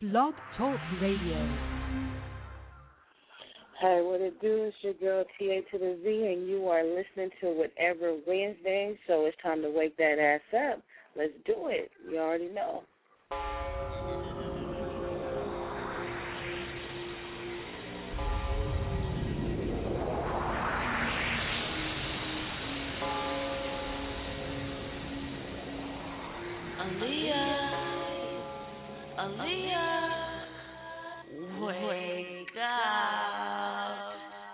Blog Talk Radio. Hi, what it do? It's your girl TA to the Z, and you are listening to Whatever Wednesday, so it's time to wake that ass up. Let's do it. You already know. Aaliyah, wake up.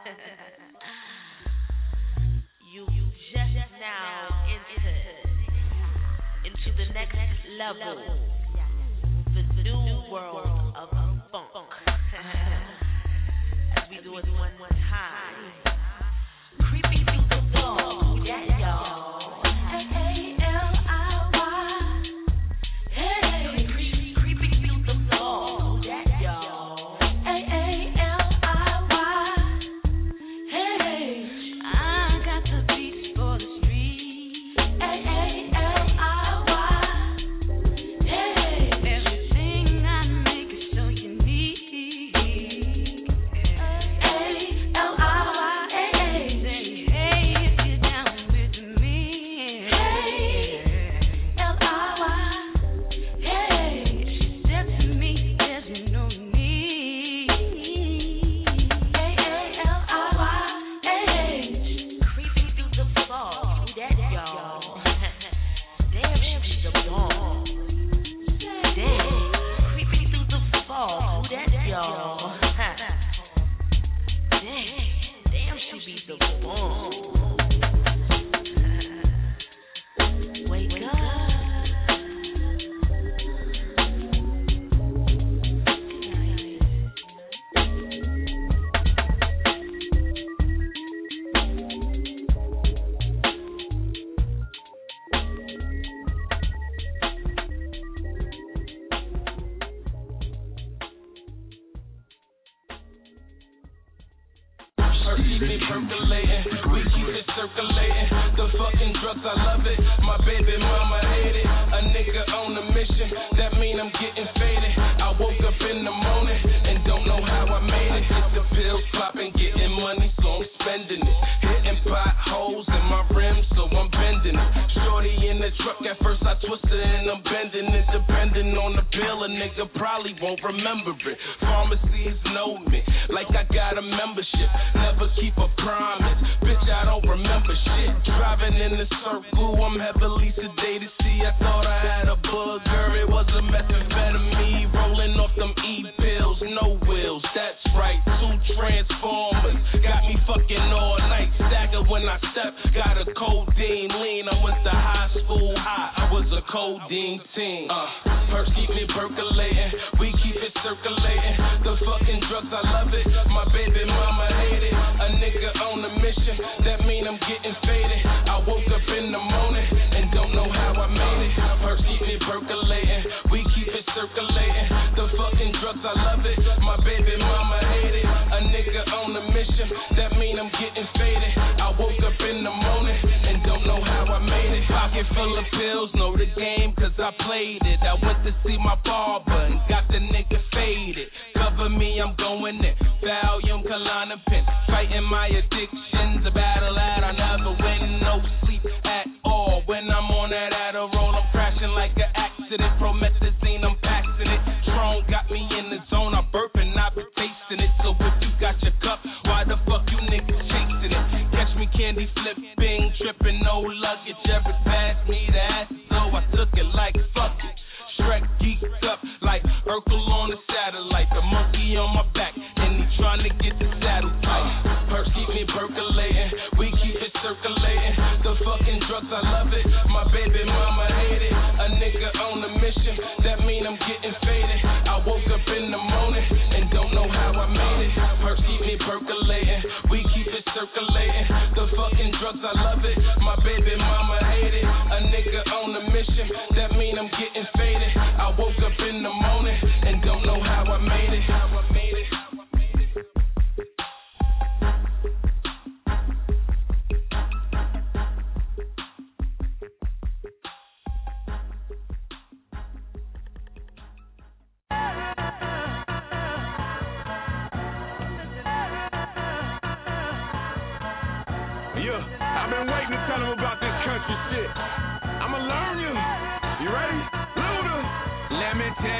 You just now entered into the next level, the new world of funk. As we do it one time, creeping through the floor, yeah, y'all.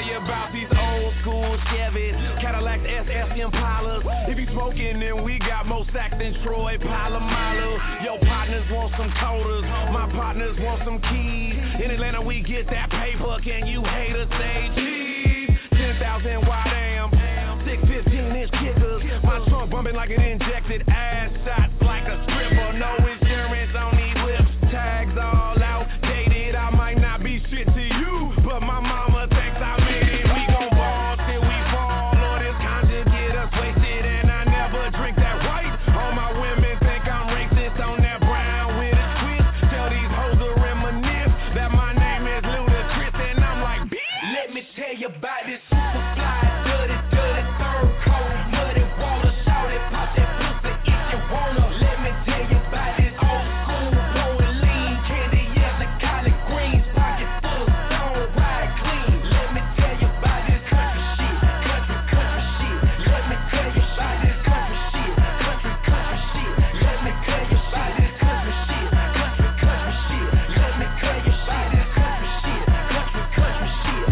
you about these old school Chevys, Cadillacs, SS Impalas. If you smoking, then we got more sacks than Troy Polamalu. Your partners want some coders, my partners want some keys. In Atlanta, we get that paper. Can you haters say cheese? 10,000 wide am, 6 15-inch kickers. My trunk bumping like it injected ass shots like a stripper. No insurance on these whips, tags all outdated. I might not be shit to you, but my mama thinks I made it. We gon' ball till we fall, or this conjure get us wasted. And I never drink that white. All my women think I'm racist on that brown with a twist. Tell these hoes to reminisce that my name is Ludacris, and I'm like, bitch. Let me tell you about this super fly, dirty, dirty, third coat, muddy water, shout it, pop that pussy if you wanna. Let me tell you about this old school, blowing lean, candy, yes, and collard greens, pocket full of stone, ride clean. Let me tell you about this country shit, country shit. Let me tell you about this country shit, country shit. Let me tell you about this country shit, country shit. Let me tell you about this country shit, country shit.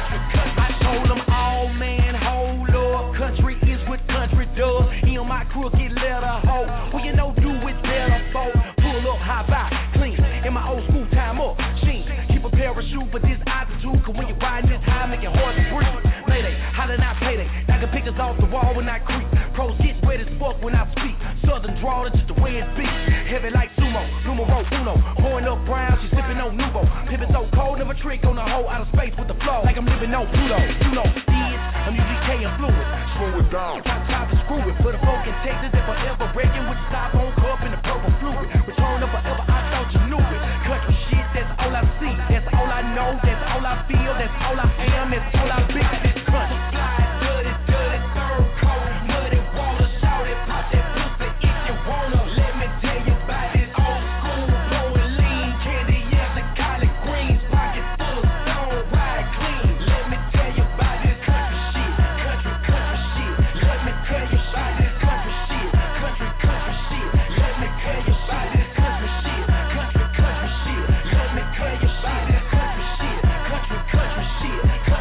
I told them all, man, hold up, country is what country does. He on my crooked letter, hoe. Well, you know, do it better, folks. Pull up, high by, clean. In my old school time up, sheen. Keep a parachute for this altitude, cause when you're riding this high, make it hard to breathe. Mayday, holler not payday. Knocking pictures off the wall when I creep. Pros get wet as fuck when I speak. Southern draw, that's just the way it be. Heavy like sumo, numero uno. Pouring up brown, she sipping on Nuvo. Pippin' so cold, never trick on the hoe out of space with the flow. Like I'm living on Pluto. You know, this, I'm UGK and fluid. Screw it down. Top to screw it. For the folk in Texas that forever breaking with the stop on cup and the purple fluid. Return of forever, I thought you knew it. Country shit, that's all I see. That's all I know, that's all I feel, that's all I am, that's all I be. This country fly, dirty, dirty, third coat, muddy water, shout it, pop that pussy if you wanna. Let me tell you about this old school, blowing lean, candy, yes, and collard greens, pocket full of stone, ride clean. Let me tell you about this country shit, country shit. Let me tell you about this country shit, country shit. Let me tell you about this country shit, country shit. Let me tell you about this country shit, country shit.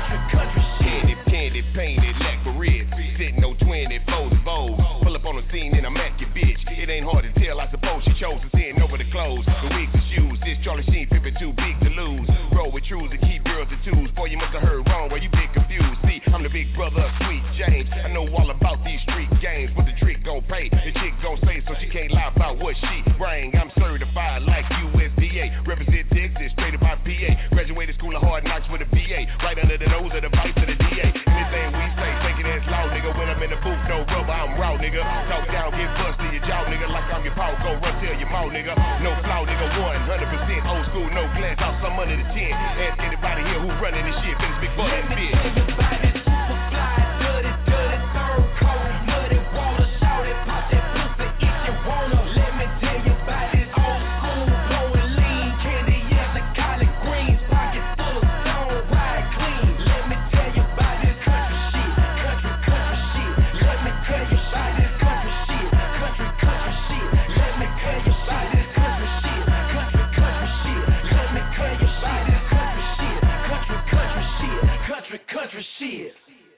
Candy painted, lack for red, sitting on 24's Vogue. Pull up on the scene and I'm at your bitch. It ain't hard to tell, I suppose she chose to send over the clothes, the wigs and shoes. This Charlie Sheen pimpin' too big to lose. Roll with trues and keep girls and twos. Boy, you must have heard wrong, well you been confused. See, I'm the big brother of Sweet James. I know all about these street games, but the trick gon' pay. The chick gon' say so she can't lie about what she bring. I'm certified like USDA. Represent Texas, straight up my PA. Graduated school of hard knocks with a BA. Right under the nose of the vice of the DA. Anything we say, take it as law, nigga. When I'm in the booth, no rubber, I'm raw, nigga. Talk down, get bust in your jaw, nigga. Like I'm your paw, go run tell your mouth, nigga. No flaw, nigga. 100% old school, no glance out some under the chin. Ask anybody here who running this shit, but it's big boy and bitch. Let me tell you about this super fly, dirty, dirty, third coat, muddy water, shout it, pop that pussy if you wanna. Let me tell you about this old school, blowing lean, candy, yes, and collard greens, pocket full of stone, ride clean. Let me tell you about this country shit, country shit. Let me tell you about this country shit, country shit. Let me tell you about this country shit, country shit. Let me tell you about this country shit, country shit.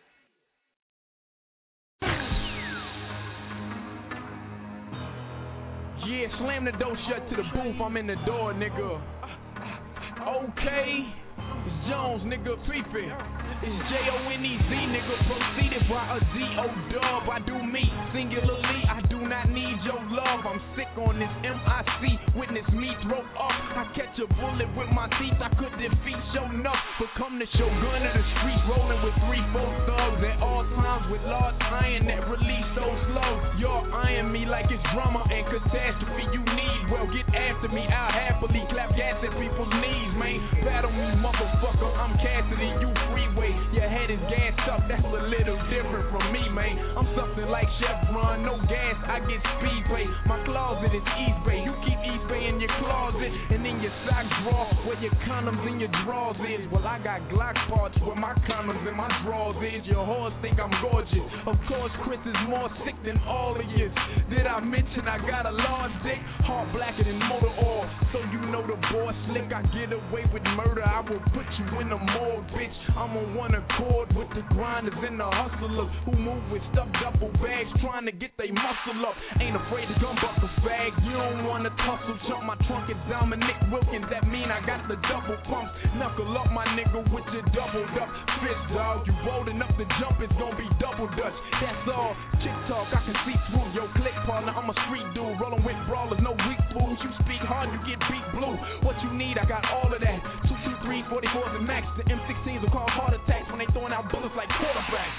Yeah, slam the door shut to the booth, I'm in the door, nigga. Okay, it's Jones, nigga, Fifi. It's J-O-N-E-Z, nigga, proceeded by a D-O-dub. I do me, singularly, I do not need your love. I'm sick on this M-I-C, witness me throw up. I catch a bullet with my teeth, I could defeat your nuts. Become the shogun of the streets, rolling with 3-4 thugs at all times with large iron that release so slow. You're eyeing me like it's drama and catastrophe you need. Well, get after me, I'll happily clap gas at people's knees, man. Battle me, motherfucker, I'm Cassidy, you Freeway. Your head is gassed up, that's a little different from me, man. I'm something like Chevron, no gas, I get speedway. My closet is East Bay, you keep East Bay in your closet and in your sock drawer where your condoms and your drawers is. Well, I got Glock parts where my condoms and my drawers is. Your horse think I'm going gorgeous. Of course, Chris is more sick than all of you. Did I mention I got a large dick? Heart blacker than motor oil. So you know the boy slick. I get away with murder. I will put you in the morgue, bitch. I'm on one accord with the grinders and the hustlers who move with stuffed duffel bags trying to get they muscle up. Ain't afraid to gun buckle bag. You don't wanna tussle. Jump my trunk at Dominic Wilkins. That mean I got the double pumps. Knuckle up my nigga with your doubled up fist, dog. You rolling up the jump, it's gonna be double dutch. That's all. Chick talk, I can see through your click partner. I'm a street dude, rolling with brawlers, no weak fools. You speak hard, you get beat blue. What you need, I got all of that. 223, 44s and max. The M16s will cause heart attacks when they throwing out bullets like quarterbacks.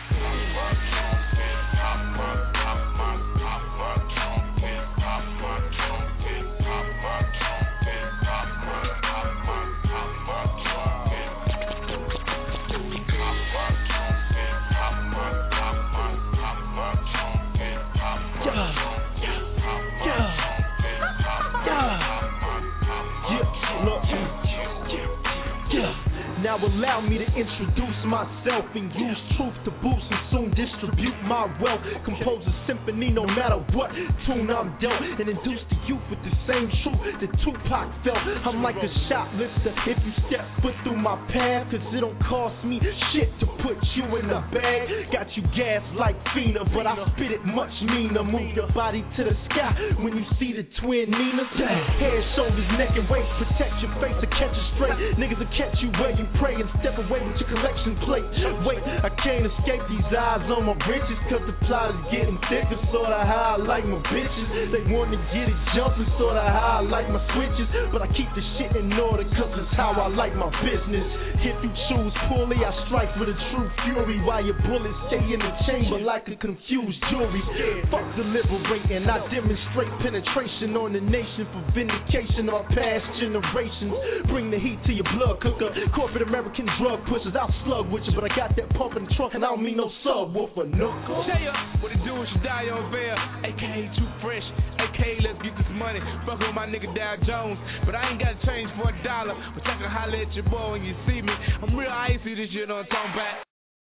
Now allow me to introduce myself and use truth to boost and soon distribute my wealth. Compose a symphony no matter what tune I'm dealt, and induce the youth with the same truth that Tupac felt. I'm like a shoplifter if you step foot through my path, cause it don't cost me shit to put you in the bag. Got you gas like Fina, but I spit it much meaner. Move your body to the sky when you see the twin Ninas. Head, shoulders, neck, and waist. Protect your face to catch it straight. Niggas will catch you where you pray and step away with your collection plate. Wait, I can't escape these eyes on my britches, cause the plot is getting thicker. Sorta how I like my bitches. They wanna get it jumping, sorta how I like my switches. But I keep the shit in order, cause it's how I like my business. If you choose poorly, I strike with a true fury, while your bullets stay in the chamber like a confused jury. Fuck deliberating, I demonstrate penetration on the nation for vindication of our past generations. Bring the heat to your blood cooker. Corporate American drug pushers, I'll slug with you, but I got that pump in the trunk and I don't mean no subwoofer, no. Tell ya what it do is you die over there. AKA too fresh, AKA let's get this money. Fuck with my nigga Dow Jones, but I ain't got to change for $1. But I can holler at your boy when you see me. I'm real icy, this shit on talking back.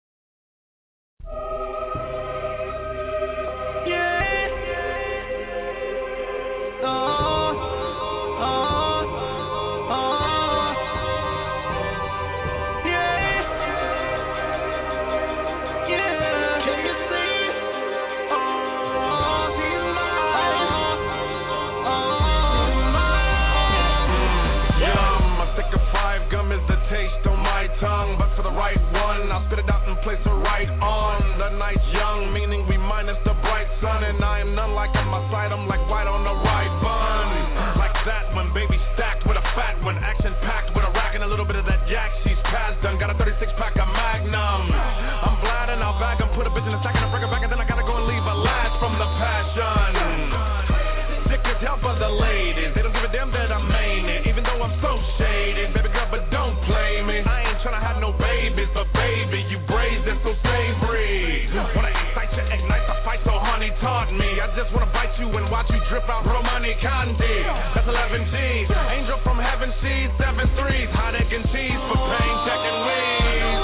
But for the right one, I'll spit it out and place it right on. The night's young, meaning we minus the bright sun. And I am none like on my side, I'm like white on the right bun. Like that one, baby stacked with a fat one. Action packed with a rack and a little bit of that yak. She's past done, got a 36 pack of Magnum. I'm glad and I'll bag and put a bitch in a sack and I bring her back. And then I gotta go and leave a last from the passion. Sick as hell for the ladies, they don't give a damn that I'm main it. Even though I'm so shaded, baby girl, but don't play me. I ain't tryna have no babies, but baby, you brazen so savory. Wanna excite you, ignite the fight, so honey taught me. I just wanna bite you and watch you drip out Romani Candy. That's 11 G's, angel from heaven, she's 7 3s. Hot egg and cheese for pain, check and weed.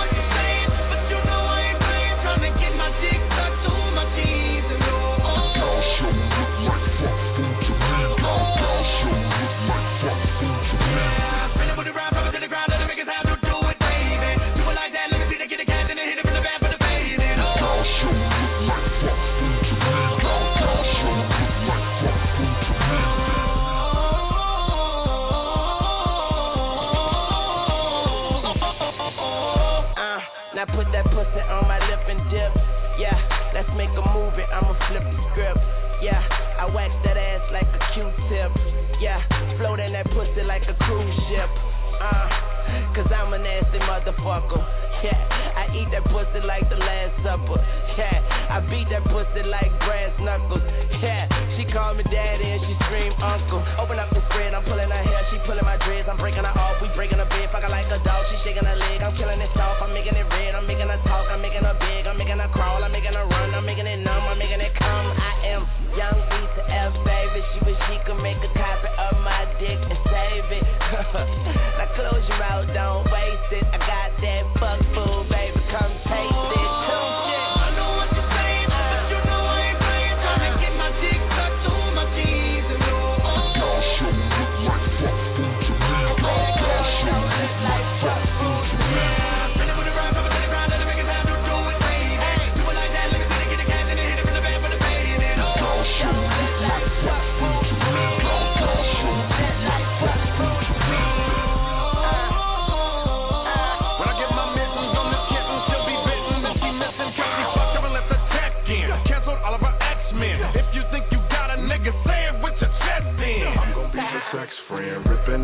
Now put that pussy on my lip and dip. Yeah, let's make a movie, I'ma flip the script. Yeah, I wax that ass like a Q-tip. Yeah, floating that pussy like a cruise ship. Cause I'm a nasty motherfucker. Yeah, I eat that pussy like the Last Supper. Yeah, I beat that pussy like brass knuckles. Yeah, she call me daddy and she scream uncle. Open up the spread, I'm pulling her hair, she pulling my dreads. I'm breaking her off, we breaking her bed. Fucking like a dog, she shaking her leg. I'm killing it soft, I'm making it red. I'm making her talk, I'm making her big. I'm making her crawl, I'm making her run. I'm making it numb, I'm making it come. I am young B to F, baby. She wish she could make a copy of my dick and save it. Now close your mouth, don't waste it. I got that fuck food, baby. Come taste it. I know what you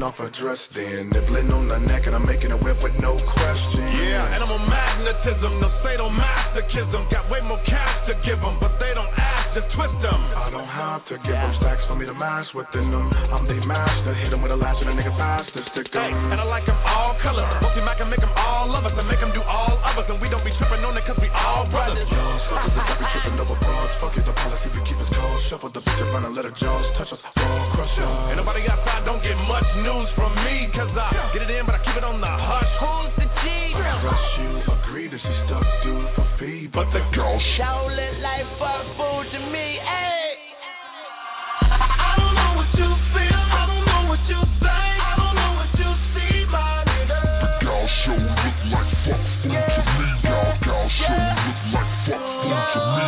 off her dress then. Nibbling on her neck and I'm making a whip with no question. Yeah, animal magnetism, no sadomasochism. Got way more cash to give them, but they don't ask to twist them. I don't have to give them stacks for me to mash within them. I'm the master, hit them with a lash and a nigga fast to stick them. Hey, and I like them all colors. Mostly Mac can make them all love us and make them do all of us. And we don't be tripping on it cause we all brothers. Y'all suckers, they be tripping over broads. Fuck it, the policy, we keep us cold. Shuffle the bitch around and let her jaws touch us. Raw, crush y'all. Ain't nobody outside don't get much news from me, cause I get it in, but I keep it on the hush. Who's the G? Trust you, agree that she stuck due for fee, but the girl show lit life for food to me, hey. I don't know what you feel, I don't know what you think, I don't know what you see, my nigga. The girl show look like fuck food to me, y'all show look like fuck food to me.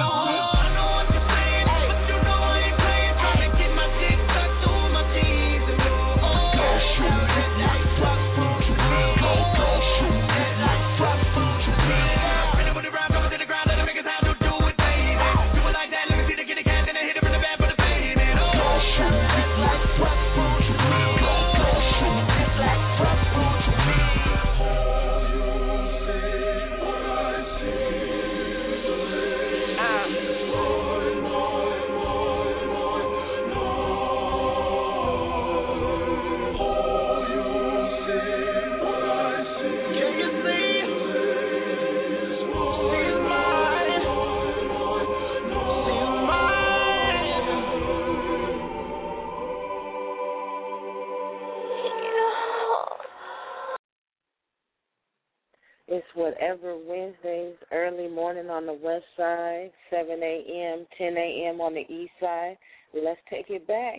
It's Whatever Wednesdays, early morning on the west side, 7 a.m., 10 a.m. on the east side. Let's take it back.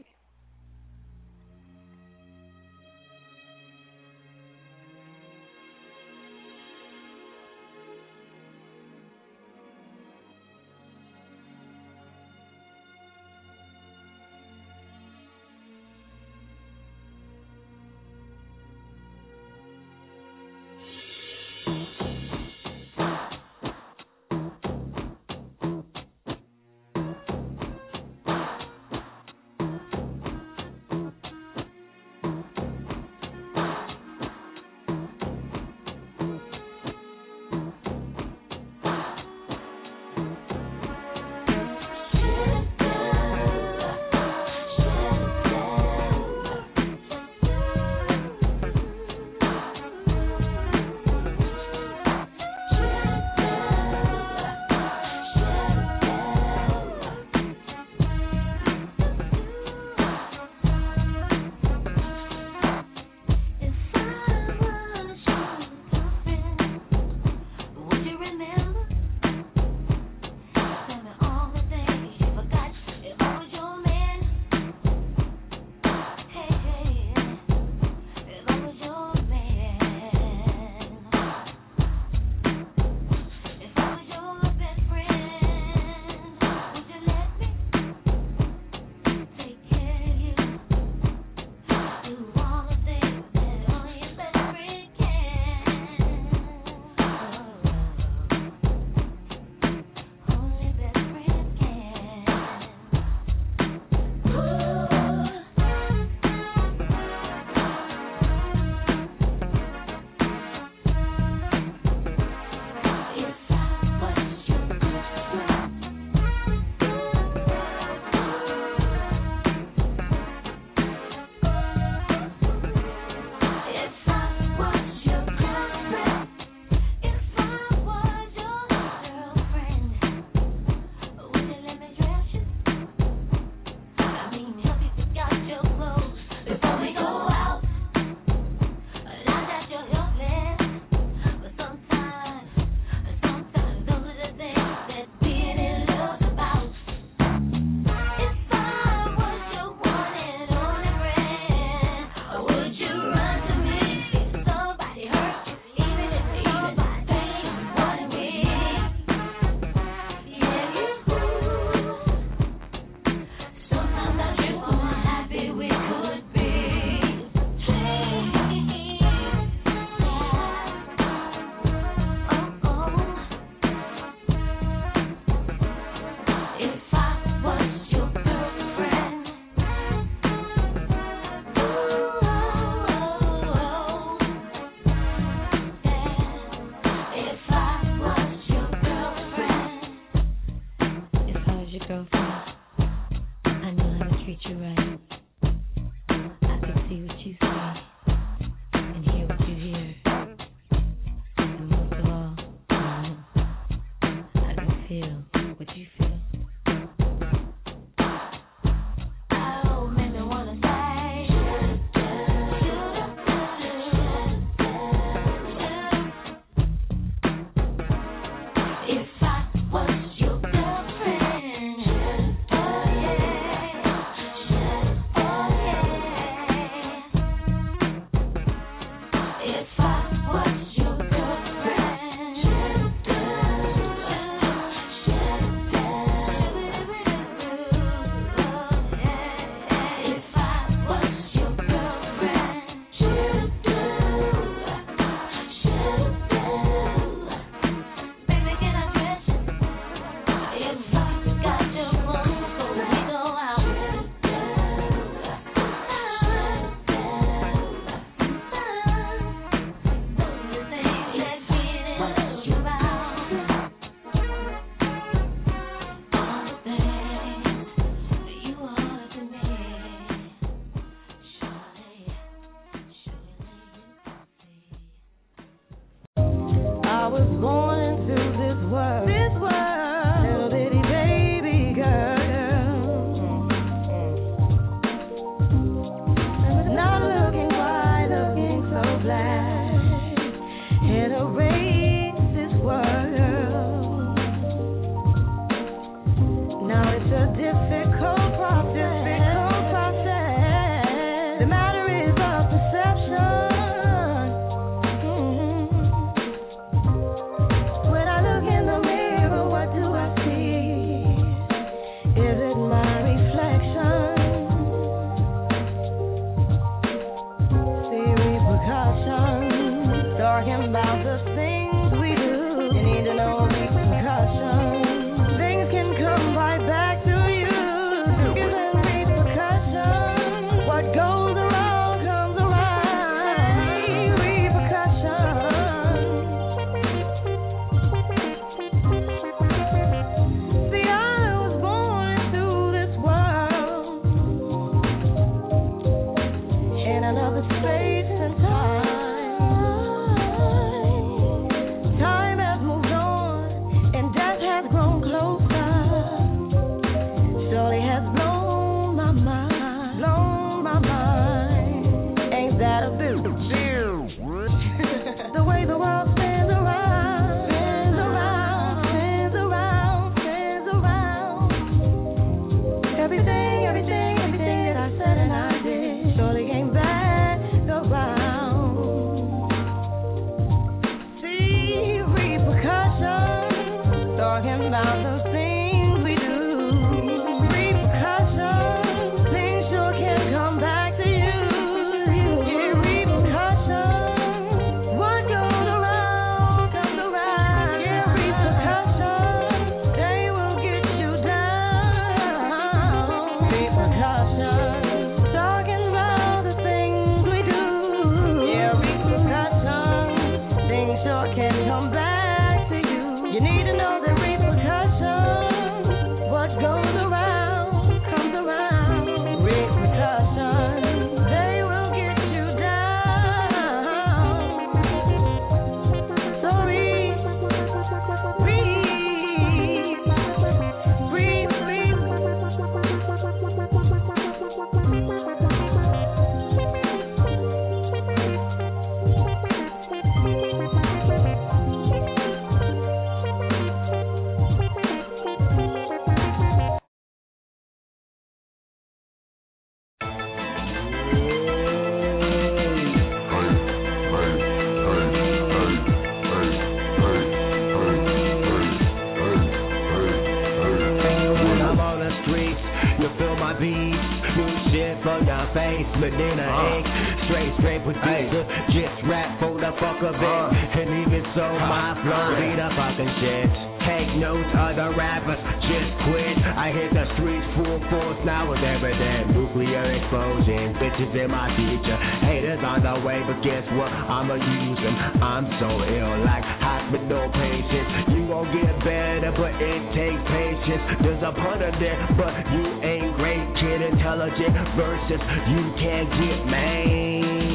feel what you feel. Straight producer, just rap for the fuck of it. And even so, my flow be the fucking shit. Take notes, other rappers just quit. I hit the streets full force now with evident nuclear explosion. Bitches in my future, haters on the way, but guess what? I'ma use them. I'm so ill, like hospital patients. You gon' get better, but it takes patience. There's a pun of there, but you ain't great, kid. Intelligent versus you can't get made.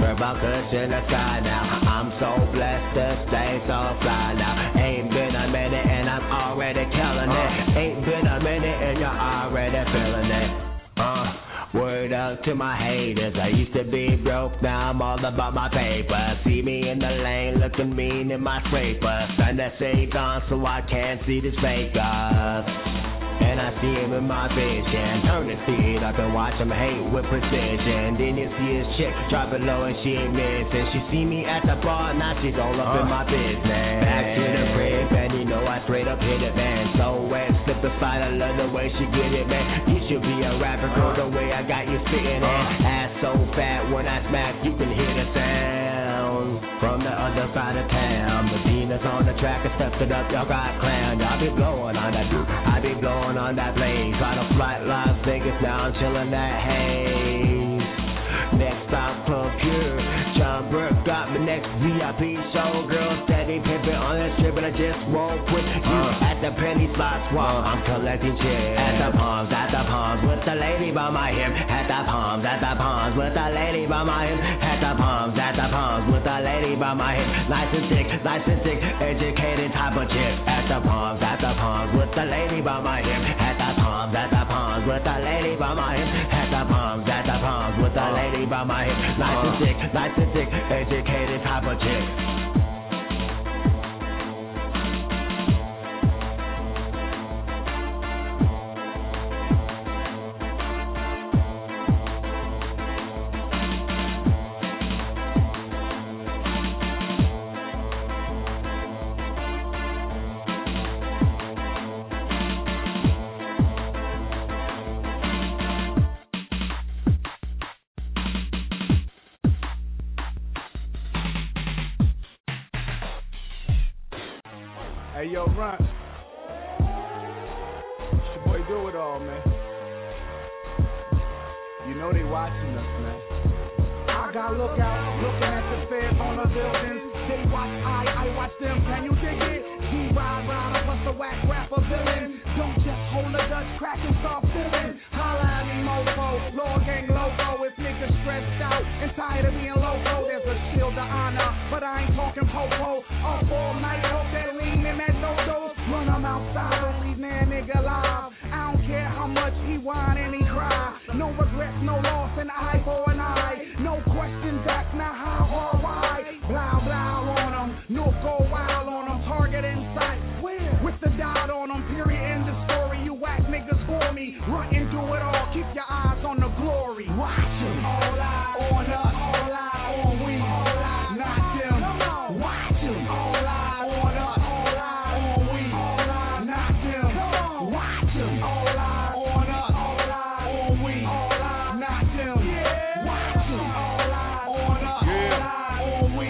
Purple cushion the sky now. I'm so blessed to stay so fly now. Ain't been a minute and I'm already killing it. Ain't been a minute and you're already feeling it. Word up to my haters. I used to be broke, now I'm all about my paper. See me in the lane looking mean in my scraper. Sun that shades on so I can't see this fakers. And I see him in my vision. Turn his feet up and watch him hate with precision. Then you see his chick drop it low and she ain't missing. She see me at the bar, now she's all up in my business. Back to the crib and you know I straight up hit it, man. So wet, slip aside, I love the way she get it, man. You should be a rapper, girl, the way I got you sitting in. Ass so fat, when I smack, you can hear the sound. From the other side of town, Medina's on the track and steps it up, y'all got clown. Y'all be blowing on that dude, I be blowing on that plane. Try to fly Las Vegas, now I'm chillin' that haze. Next stop, Club Pure. John Burke got me next VIP show. Girl steady pimpin' on that strip, and I just won't quit. You at the penny slot swap, I'm collecting chips. At the palms, with the lady by my hip. At the palms, with the lady by my hip. At the palms, with the lady by my hip. Nice and thick, educated type of chick. At the palms, with the lady by my hip. At the palms, with the lady by my hip. At the palms, with the lady by my hip. Nice and thick, educated type of chick. Hey, yo, Ron. It's your boy Do It All, man. You know they watching us, man. I got lookout, looking at the feds on the buildings. They watch I watch them. Can you dig it? G-Ride, I bust a whack rapper villain. Don't just hold a Dutch crack and start feeling. Holla at me, mofo. Lord Gang logo. If niggas stressed out and tired of being loco, there's a shield of honor. But I ain't talking popo. Up all night, hope that lean in that no-dos. Run them outside, don't leave that nigga alive. I don't care how much he whine and he cry. No regrets, no loss, an eye for an eye. No questions asked, now how or why. Blow, blow on them. No go wild on them. Target in sight. Where? With the dot on them. Period. End the story. You whack niggas for me. Run and do it all. Keep your eyes on the glory. Watch it. All eye on us. All eye on we. All eye. Not them. Watch it. All eye on us. All eye on we. All eye. Not them. Watch it. All eye on us. All eye on we. All eye. Not them. Watch it. All eye on us. All eye on we.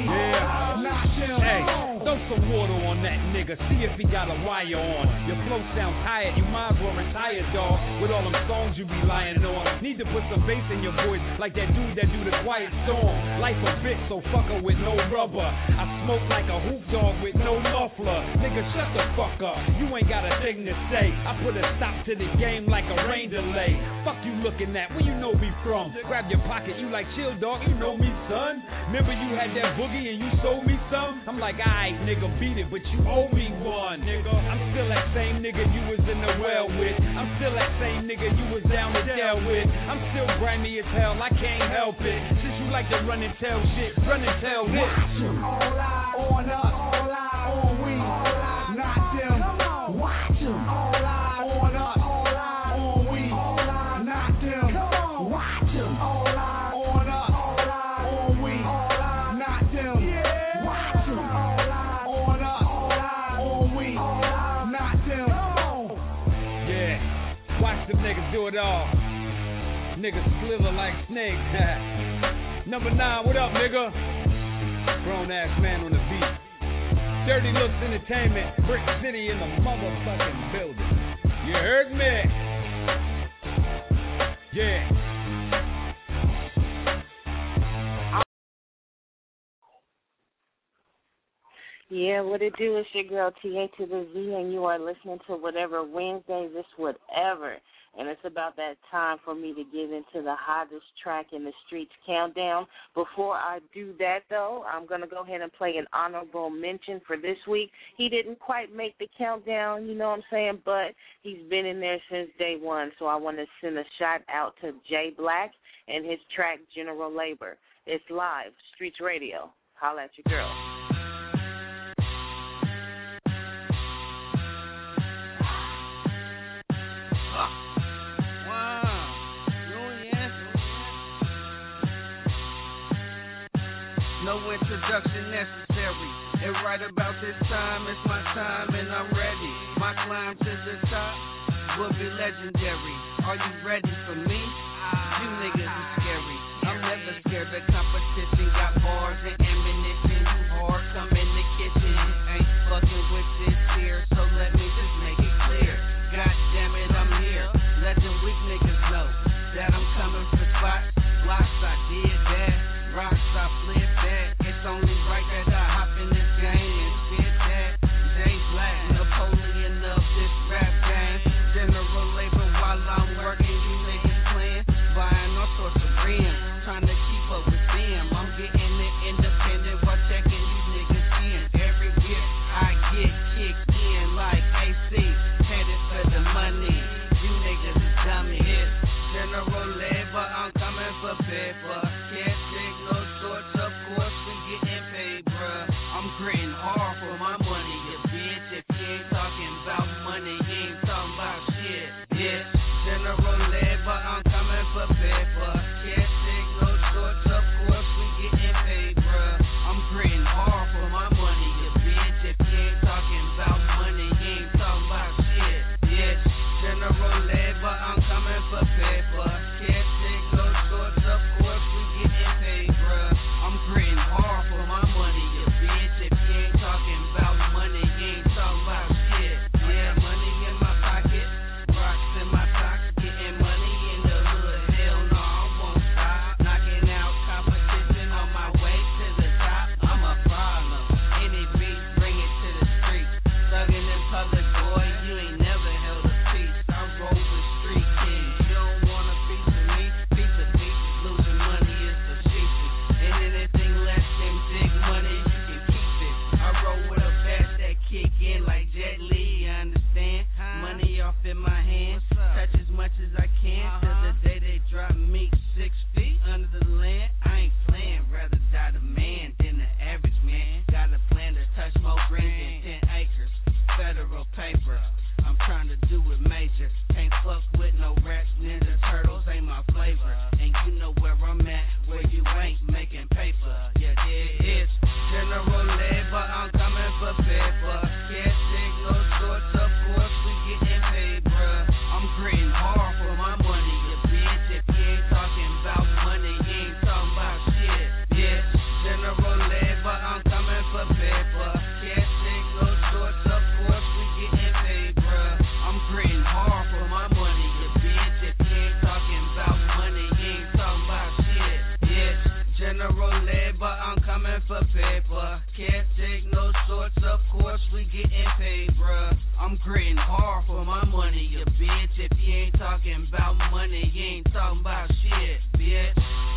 Not them. Hey, throw some water on that nigga, see if he got a wire on. Your flow sound tired, you might as well retire, dog. With all them songs you be lying on. Need to put some bass in your voice, like that dude that do the quiet storm. Life a bitch, so fuck her with no rubber. I smoke like a hoop dog with no muffler. Nigga, shut the fuck up, you ain't got a thing to say. I put a stop to the game like a rain delay. Fuck you looking at, where you know me from? Grab your pocket, you like chill dog, you know me son. Remember you had that boogie and you sold me some? I'm like, alright nigga, beat it, but you owe me one, nigga. I'm still that same nigga you was in the well with. I'm still that same nigga you was down to jail with. I'm still grimy as hell, I can't help it. Since you like to run and tell shit, run and tell this. All eye on us, all eye on we, not them. Watch them. All eye on us, all eye on we, not them. Watch them. All eye on us, all eye on we, not them. Watch them. All eye on us, all eye on we, not them. Yeah, watch them niggas do it all. Niggas slither like snakes. Number 9, what up, nigga? Grown ass man on the beat. Dirty Looks Entertainment, Brick City in the motherfucking building. You heard me? Yeah. Yeah, what it do is your girl TA to the Z, and you are listening to Whatever Wednesdays. It's whatever, and it's about that time for me to get into the hottest track in the streets countdown. Before I do that, though, I'm going to go ahead and play an honorable mention for this week. He didn't quite make the countdown, you know what I'm saying, but he's been in there since day one, so I want to send a shout out to Jay Black and his track General Labor. It's live, Streets Radio. Holla at your girl. No introduction necessary. And right about this time, it's my time and I'm ready. My climb to the top will be legendary. Are you ready for me? You niggas are scary. I'm never scared. The competition got bars and ammunition. You hard, come in the kitchen. Ain't fucking with this here, so let me just make it clear. God damn it, I'm here. Let them weak niggas know that I'm coming for spots. Blocks, I did that. Rocks, I flip that. It's only right that I hop in this game and spit that. Jay Black, Napoleon of this rap game. General Labor while I'm working, you niggas playing. Buying all sorts of rims, trying to keep up with them. I'm getting it independent while checking you niggas in. Every year I get kicked in like AC, headed for the money. You niggas is dummies. General Labor, I'm coming for paper. Can't take no shorts, of course we getting paid, bruh. I'm gritting hard for my money, you bitch. If you ain't talking about money, you ain't talking about shit, bitch. General Labor, I'm coming for paper. Can't take no shorts, of course we getting paid, bruh. I'm gritting hard for my money, you bitch. If you ain't talking about money, you ain't talking about shit, bitch. General Labor, I'm coming for paper. Can't take no shorts, of course we getting paid, bruh. I'm gritting hard for my money, you bitch. If you ain't talking about money, you ain't talking about shit. Yeah, money in my pocket, rocks in my socks, getting money in the hood. Hell no, I won't stop. Knocking out competition on my way to the top. I'm a problem. Any beat, bring it to the street. Thugging in public, boy, you ain't never held a piece. I roll with street kids. You don't want a piece of me? Piece of pieces. Losing money is facetious. And anything less than big money, you can keep it. I roll with a pass that kick in like Jet Li, you understand? Money off in my hand. Touch as much as I can till the day they drop me 6 feet under the land. I ain't playing, rather die the man than the average man. Got a plan to touch more green than 10 acres. Federal paper, I'm trying to do it major. Can't fuck with no rats, Ninja Turtles ain't my flavor. And you know where I'm at, where you ain't making paper. Yeah, there is General Labor, I'm coming for paper. Can't take no shorts, of course we getting paid, bruh. I'm gritting hard for my money, you bitch. If you ain't talking about money, you ain't talking about shit, bitch. General Labor, I'm coming for paper. Can't take no shorts, of course we getting paid, bruh. I'm gritting hard for my money, you bitch. If you ain't talking about money, you ain't talking about shit, bitch. General Labor, I'm coming for paper. Can't take no shorts, of course we getting paid, bruh. I'm gritting hard for my money, you bitch. If you ain't talking about money, you ain't talking about shit, bitch.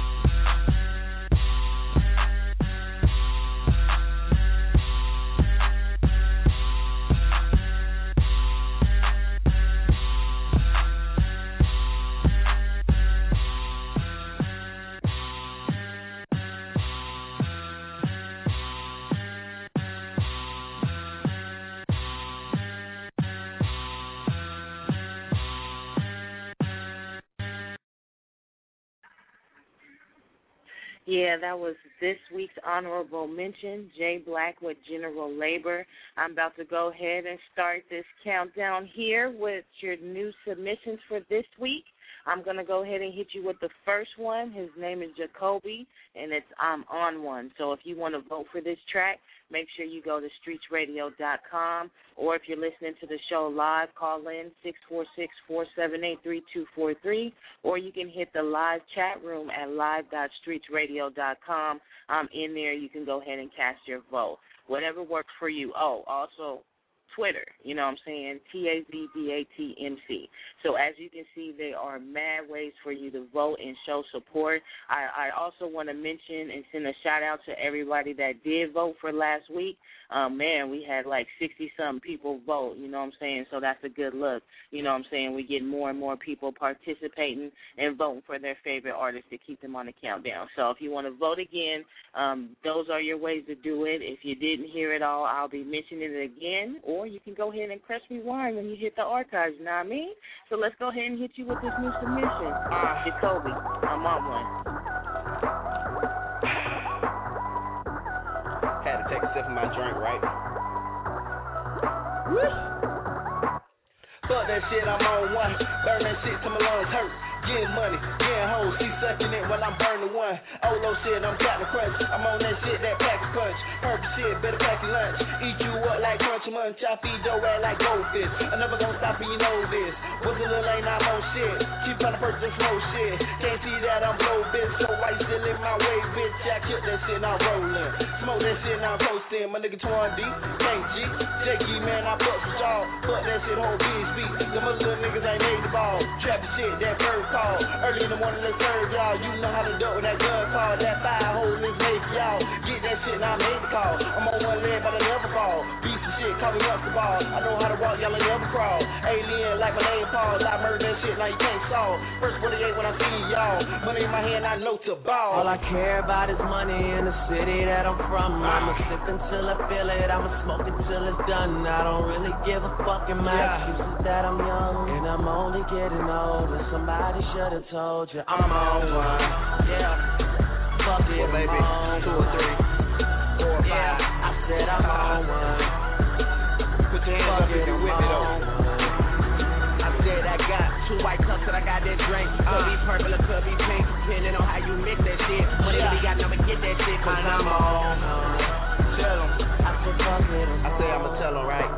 Yeah, that was this week's honorable mention, Jay Black with General Labor. I'm about to go ahead and start this countdown here with your new submissions for this week. I'm going to go ahead and hit you with the first one. His name is Jacoby, and it's I'm On One. So if you want to vote for this track, make sure you go to streetsradio.com, or if you're listening to the show live, call in 646-478-3243, or you can hit the live chat room at live.streetsradio.com. In there, you can go ahead and cast your vote. Whatever works for you. Oh, also Twitter, you know what I'm saying, TAZBATMC. So as you can see, there are mad ways for you to vote and show support. I also want to mention and send a shout-out to everybody that did vote for last week. Man, we had like 60-something people vote, you know what I'm saying, so that's a good look. You know what I'm saying, we get more and more people participating and voting for their favorite artists to keep them on the countdown. So if you want to vote again, those are your ways to do it. If you didn't hear it all, I'll be mentioning it again, or you can go ahead and press rewind when you hit the archives, you know what I mean? So let's go ahead and hit you with this new submission. Jacoby, I'm On One. Had to take a sip of my drink, right? Fuck that shit, I'm on one. Burn that shit till my lungs hurt. Getting money, getting hoes, she sucking it while I'm burning one. Olo shit, I'm Captain Crunch. I'm on that shit, that pack a punch. Perfect shit, better pack your lunch. Eat you up like Crunch Munch. I feed your ass like goldfish. I'm never gonna stop and you know this. What's a little lane, I'm on shit. Keep trying to purchase smoke shit. Can't see that I'm blow, bitch. So why you still in my way, bitch? I killed that shit, I'm rolling. Smoke that shit, now I'm posting. My nigga Twan D, Tank G, Jakey, man, I fuck with y'all. Fuck that shit, whole BSB. Them other little niggas ain't made the ball. Trapping shit, that first call. Early in the morning, let's serve y'all. You know how to duck with that gun call. That fire hole is made for y'all. Get that shit, now I made the call. I'm on one leg, but I never fall. Beast of shit, call me Russell Ball. I know how to walk, y'all ain't never crawl. Alien like my name Paul. I murder that shit, now you can't solve. First 48 when I see y'all. Money in my hand, I know to ball. All I care about is money in the city that I'm from. I'ma sip until I feel it. I'ma smoke until it's done. I don't really give a fuck in my excuses that I'm young. And I'm only getting older. Somebody should've told you I'm on one. Yeah, fuck it, baby. I'm on 2 or 3, 4 or 5. Yeah, I said I'm on one. Put your hands up if you with me though. I said I got 2 white cups that I got that drink. Could be purple or could be pink, depending on how you mix that shit. Whatever you got, I'ma get that shit, cause I'm on. Tell 'em. I said fuck it, I say I'ma tell 'em, right?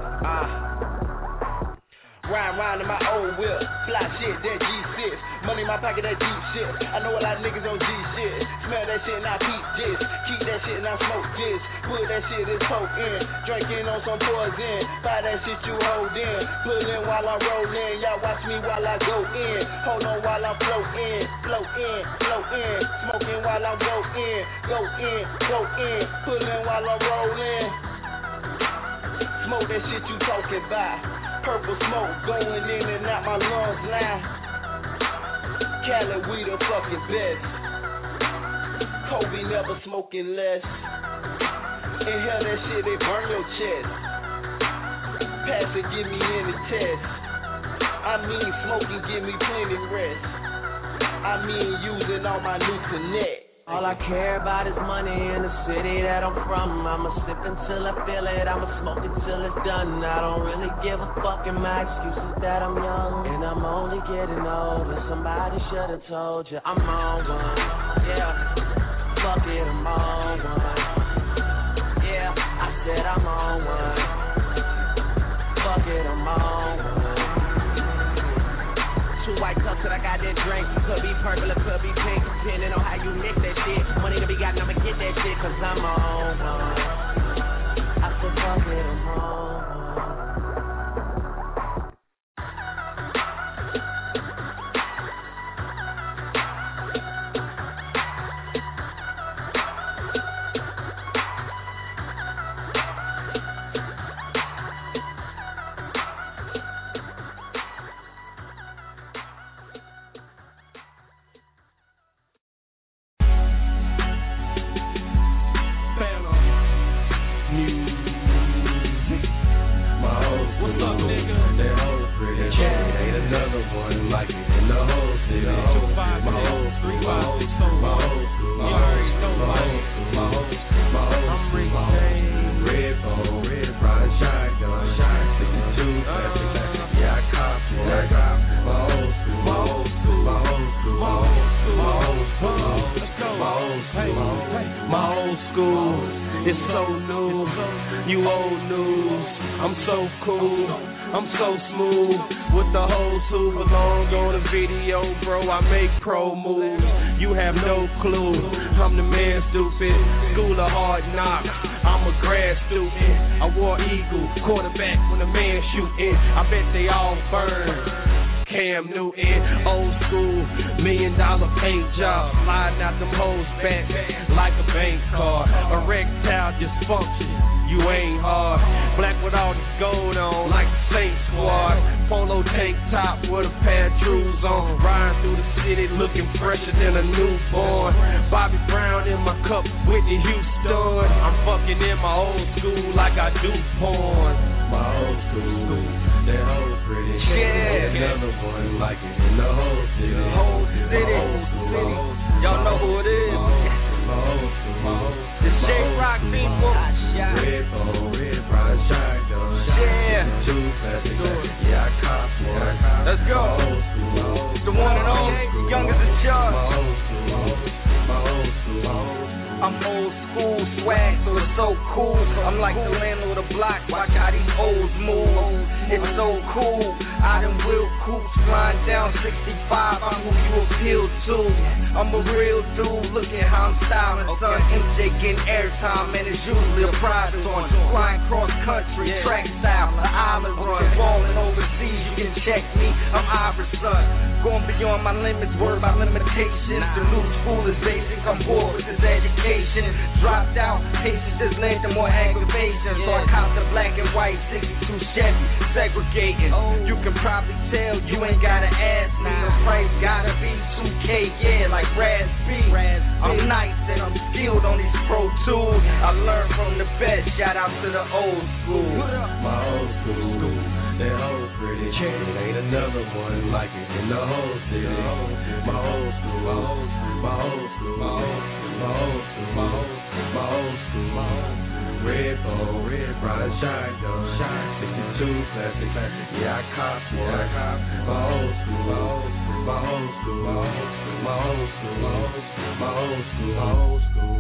Ride in my old whip, fly shit, that G6. Money in my pocket, that Jeep shit. I know a lot of niggas on G shit. Smell that shit and I peep this. Keep that shit and I smoke this. Put that shit in, soak in. Drinking on some poison. Buy that shit you hold in. Pull in while I roll in. Y'all watch me while I go in. Hold on while I flow in. Flow in, flow in. Smoking while I go in. Go in, go in. Pull in while I roll in. Smoke that shit you talking about. Purple smoke going in and out my lungs now. Cali, we the fucking best. Kobe never smoking less. Inhale that shit, it burn your chest. Pass it, give me any test. I mean smoking, give me plenty rest. I mean using all my new connect. All I care about is money in the city that I'm from. I'ma sip until I feel it. I'ma smoke until it's done. I don't really give a fuck in my excuses that I'm young. And I'm only getting older. Somebody should've told you I'm on one. Yeah, fuck it, I'm on one. Yeah, I said I'm on one. Fuck it, I'm on one. 2 white cups that I got that drink. Could be purple or could be pink, depending on how you mix that shit. Money to be got, I'ma get that shit, cause I'm on one. I said fuck it, I'm on one. My old school. old school, it's so new. You old news, I'm so cool, I'm so smooth. With the whole super long on the video, bro, I make pro moves. You have no clue, I'm the man stupid. School of hard knocks, I'm a grad student. I wore eagle, quarterback when a man shooting. I bet they all burn. Cam Newton, old school, $1 million paint job, sliding out them hoes back like a bank card. Erectile dysfunction, you ain't hard. Black with all this gold on, like the Saint Squad. Polo tank top with a pair of Drews on. Riding through the city looking fresher than a newborn. Bobby Brown in my cup, Whitney Houston. I'm fucking in my old school like I do porn. My old school, that old pretty. Yeah. Another one like it in the whole city. Y'all know who it is. The J-Rock people. Red phone, red pride, shotgun. Yeah. Two classic, yeah, I cop one. Let's go. The one and only, young as a child. My old school. I'm old school swag, so it's so cool. I'm like the landlord of the block, watch how these O's move. It's so cool. I done wheel coops flying down 65. I'm who you appeal to. I'm a real dude. Look at how I'm styling, son. MJ getting airtime, and it's usually a pride on. Flying cross country, track style, the island run. Balling overseas, you can check me. I'm Irish, son. Going beyond my limits, worried about limitations. The new school is basic. I'm bored with this education. Dropped out, patience just led to more aggravation. So I copped the black and white 62 Chevy, segregating. You can probably tell you ain't gotta ask me. The price gotta be 2K, yeah, like Raz B. I'm nice and I'm skilled on these Pro Tools. I learned from the best. Shout out to the old school. My old school, that old pretty. Ain't another one like it in the whole city. My old school, my old school, my old school. My old school, red phone, red pride, shotgun, 62 classic, yeah, I cop one. My old school, my old school, my old school, my old school, my old school.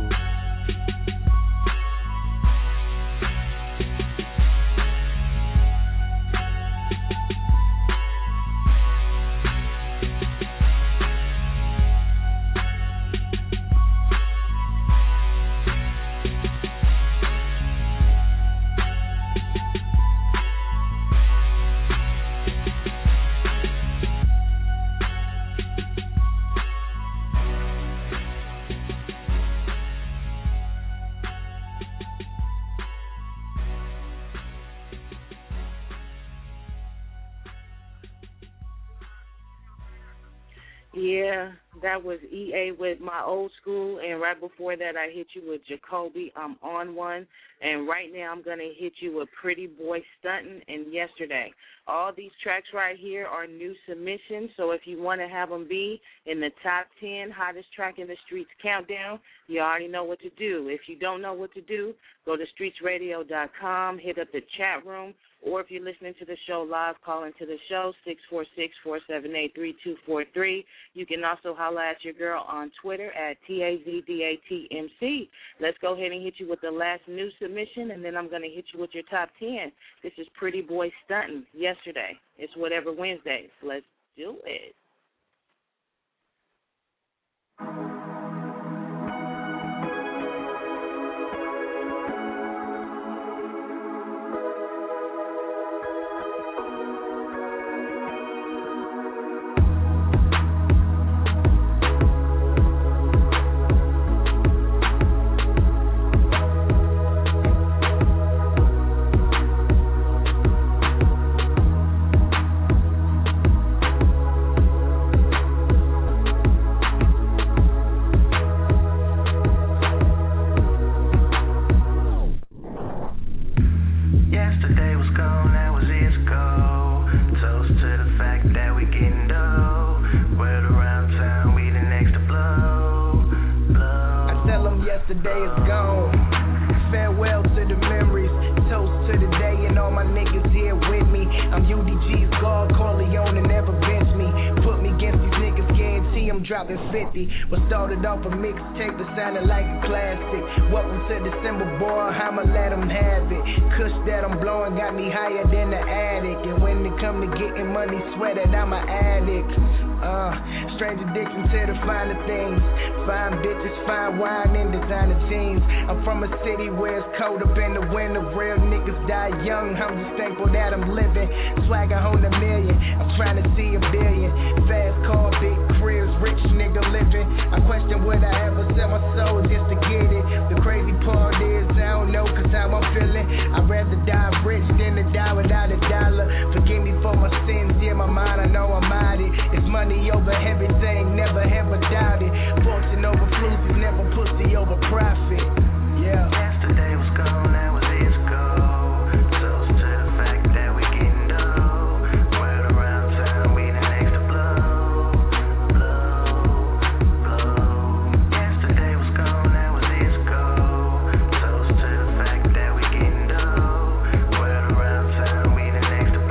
Yeah, that was EA with My Old School, and right before that I hit you with Jacoby, I'm On One, and right now I'm going to hit you with Pretty Boy Stuntin' and Yesterday. All these tracks right here are new submissions, so if you want to have them be in the top 10 hottest track in the streets countdown, you already know what to do. If you don't know what to do, go to streetsradio.com, hit up the chat room, or if you're listening to the show live, call into the show, 646-478-3243. You can also holler at your girl on Twitter at TAZDATMC. Let's go ahead and hit you with the last new submission, and then I'm going to hit you with your top 10. This is Pretty Boy Stuntin' Yesterday. It's Whatever Wednesdays. Let's do it. dropping 50. What started off a mixtape that sounded like a classic. Welcome to December, boy, I'ma let them have it. Kush that I'm blowing got me higher than the attic. And when it come to getting money, swear that I'm an addict. Strange addiction to the finer things. Fine bitches, fine wine, and designer jeans. I'm from a city where it's cold up in the winter. Real niggas die young, I'm just thankful that I'm living. Swagger on a million, I'm trying to see a billion. Fast car, big cribs, rich nigga living. I question would I ever sell my soul just to get it. The crazy part is I don't know cause how I'm feeling. I'd rather die rich than to die without a dollar. Forgive me for my sins, yeah, my mind, I know I'm out it. It's money over everything, never ever doubted. Fortune over fluke, never pussy over profit. Yeah. Yesterday was gone, that was years ago. Toast to the fact that we getting dough. Word around town, we the next to blow. Yesterday was gone, that was years ago. Toast to the fact that we getting dough. Word around town, we the next to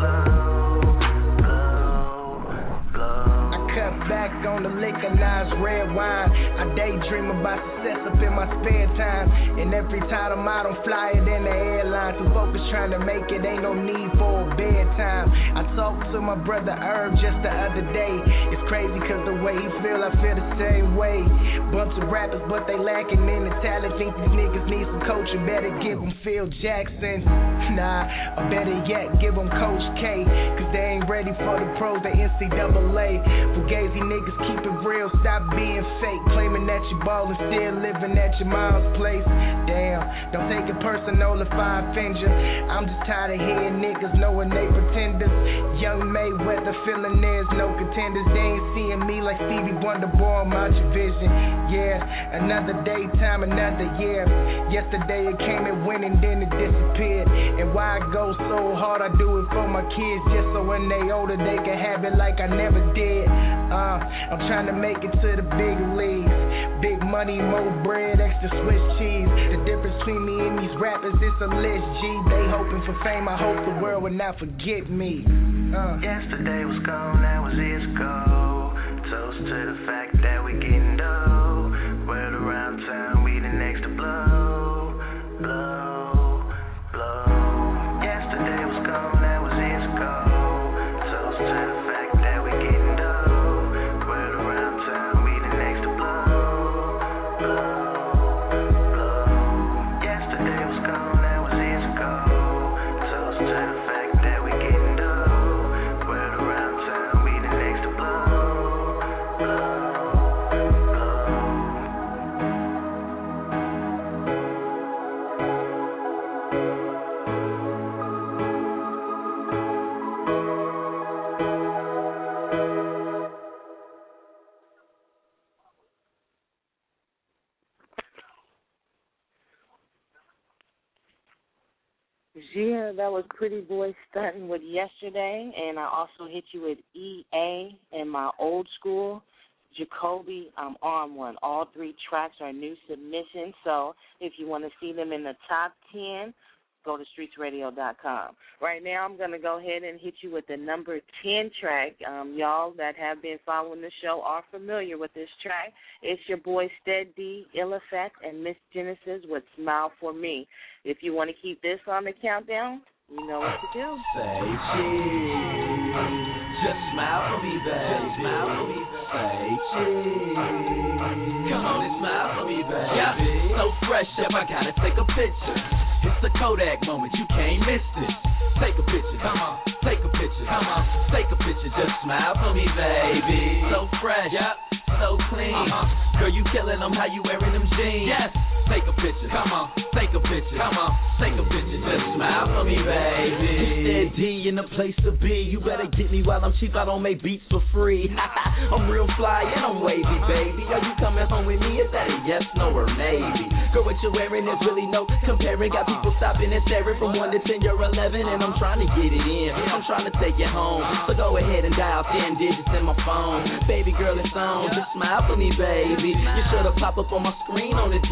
I cut back on the liquor, now it's red wine. I daydream about success up in my spare time. And every time I'm out, I'm flyer than the airline. So focus trying to make it, ain't no need for a bedtime. I talked to my brother Herb just the other day. It's crazy cause the way he feel, I feel the same way. Bunch of rappers, but they lacking in the talent. Think these niggas need some coaching, better give them Phil Jackson. Nah, or better yet, give them Coach K. Cause they ain't ready for the pros, they NCAA. Fugazi niggas keep it real, stop being fake. Claiming that you ballin', still living at your mom's place. Damn, don't take it personal if I offend you. I'm just tired of hearing niggas knowing they pretenders. Young Mayweather feeling there's no contenders. They ain't seeing me like Stevie Wonder, boy, I'm out your vision. Yeah, another daytime, another year. Yesterday it came and went and then it disappeared. And why I go so hard, I do it for my kids, just so when they older they can have it like I never did. I'm trying to make it to the big leagues. Big money, more bread, extra Swiss cheese. The difference between me and these rappers, it's a list, G. They hoping for fame, I hope the world will not forget me. Yesterday was gone, that was years ago. Toast to the fact that we getting dough. Word around town, we the next to blow. Yesterday was gone, that was years ago. Toast to the fact that we getting dough. Word around town, we the next to blow. Yesterday was gone, that was years ago. Toast to the fact that we getting dough. Word around town, we the next to blow. Yeah, that was Pretty Boy Stunting with Yesterday, and I also hit you with EA and my old school, Jacoby, I'm on one. All three tracks are new submissions, so if you want to see them in the top 10, go to streetsradio.com. Right now, I'm going to go ahead and hit you with the number 10 track. Y'all that have been following the show are familiar with this track. It's your boy Steady, Ill Effect, and Miss Genesis with Smile For Me. If you want to keep this on the countdown, you know what to do. Say cheese, just smile for me, baby. Smile for me, say cheese. Come on and smile for me, baby. Yeah, so fresh up, I gotta take a picture. It's a Kodak moment, you can't miss it. Take a picture, come on, take a picture, come on, take a picture, just smile for me, baby. So fresh, yep, so clean. Girl, you killing them, how you wearing them jeans? Yes, take a picture, come on, take a picture, come on, take a picture, just smile for me, baby. Steady in the place to be, you better get me while I'm cheap, I don't make beats for free. I'm real fly and I'm wavy, baby. Are you coming home with me? Is that a yes, no, or maybe? Girl, what you're wearing is really no comparing. Got people stopping and staring from 1 to 10, you're 11, and I'm trying to get it in. I'm trying to take it home, so go ahead and dial 10 digits in my phone. Baby girl, it's on, just smile for me, baby. You sure to pop up on my screen on the daily.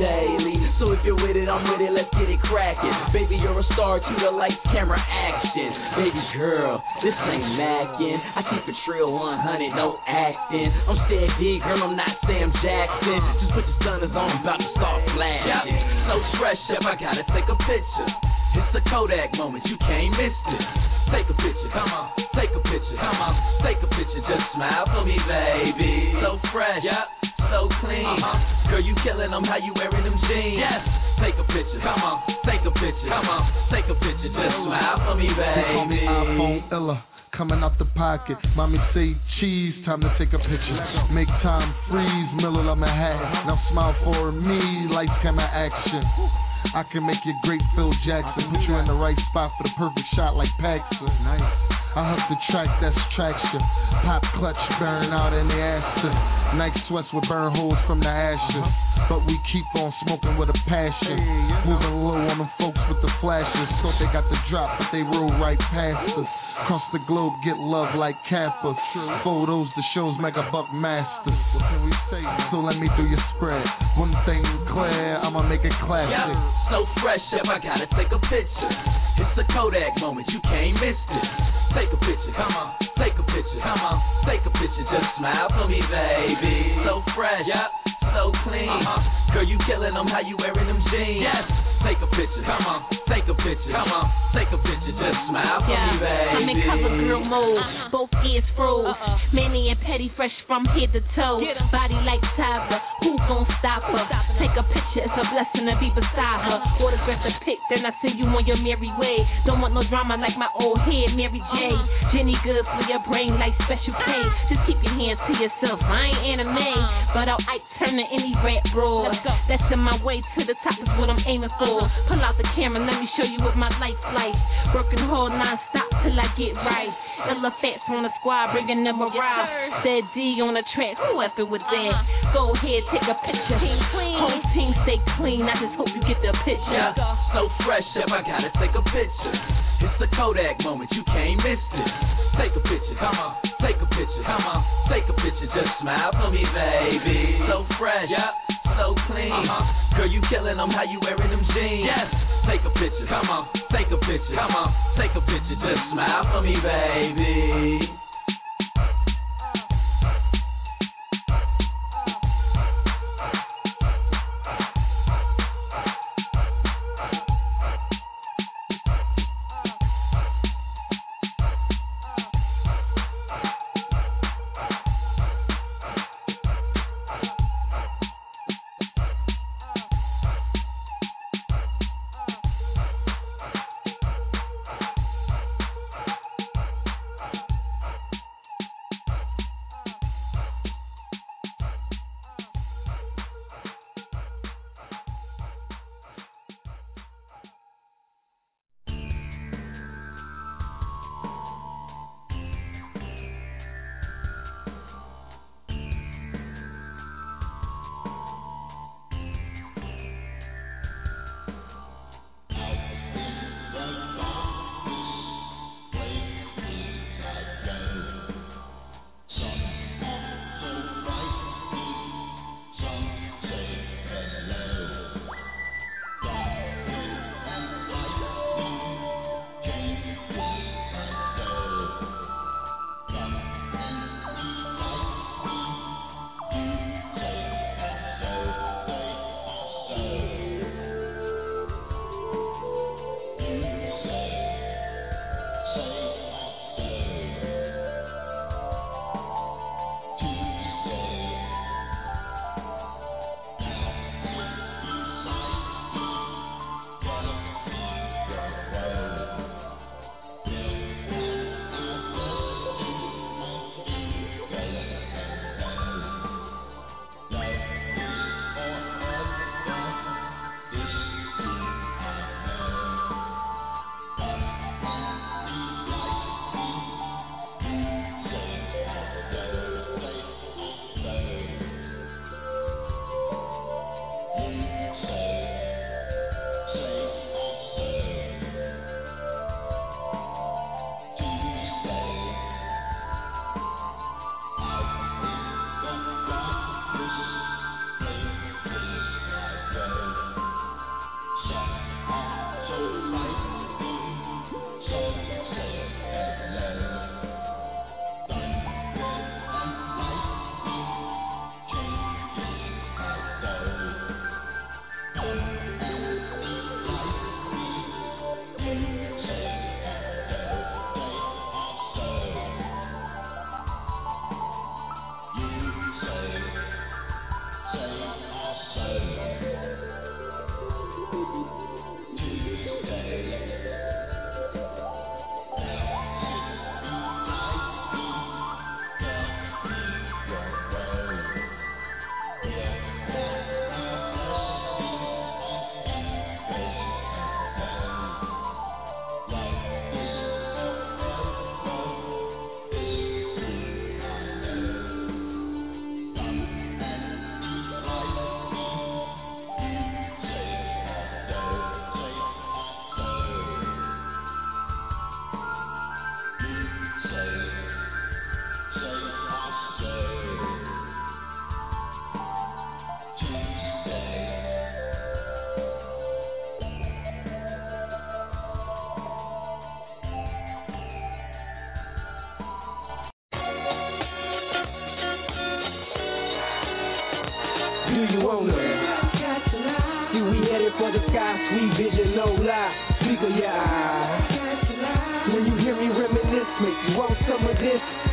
exactly. So if you're with it, I'm with it, let's get it cracking. Baby, you're a star, to the lights, camera, action. Baby girl, this ain't mackin'. I keep it real 100, no acting. I'm steady, girl, I'm not Sam Jackson. Just put your stunners on, I'm about to start flashing. So fresh up, I gotta take a picture. It's a Kodak moment, you can't miss it. Take a picture, come on, take a picture, come on, take a picture, just smile for me, baby. So fresh, so clean. Girl, you killing them, how you wearing them jeans? Yes. Take a picture, come on, take a picture, come on, take a picture, just smile for me, baby. Call me iPhone Ella. Coming out the pocket, mommy say cheese, time to take a picture. Make time freeze, middle of Manhattan. Now smile for me, lights, camera, action. I can make you great Phil Jackson, put you in the right spot for the perfect shot like Paxson. Nice. I hug the track, that's traction. Pop clutch, burn out in the acid. Night sweats with burn holes from the ashes. But we keep on smoking with a passion. Moving low on them folks with the flashes. Thought they got the drop, but they roll right past us. Across the globe, get love like Kappa. Photos, the shows, make a buck masters. What can we say? So let me do your spread. One thing clear, I'ma make it classic. So fresh up, I gotta take a picture. It's a Kodak moment, you can't miss it. Take a picture, come on, take a picture, come on, take a picture, just smile for me, baby. So fresh, so clean. Girl, you killing them, how you wearing them jeans? Yes. Take a picture, come on, take a picture, come on, take a picture, just smile for me, baby. I'm in cover girl mode, both ears froze. Manny and Petty fresh from head to toe. Body like Tyler, who gon' stop her? Take a picture, it's a blessing to be beside her. Autograph the pic, then I see you on your merry way. Don't want no drama like my old head, Mary J. Jenny good for your brain like Special K. Just keep your hands to yourself, I ain't anime, but I'll Ike Turner any rap bro. That's in my way to the top is what I'm aiming for. Pull out the camera, let me show you what my life's like. Working hard non-stop till I get right. Illa Fats on the squad, bringing them around. Said D on the track, who effing with that? Go ahead, take a picture. Whole team stay clean, I just hope you get the picture. So fresh up, I gotta take a picture. It's a Kodak moment, you can't miss it. Take a picture, come on, take a picture, come on, take a picture, just smile for me, baby. So fresh, so clean. Girl, you killing them, how you wearing them jeans? Yes. Take a picture, come on, take a picture, come on, take a picture, just smile for me, baby.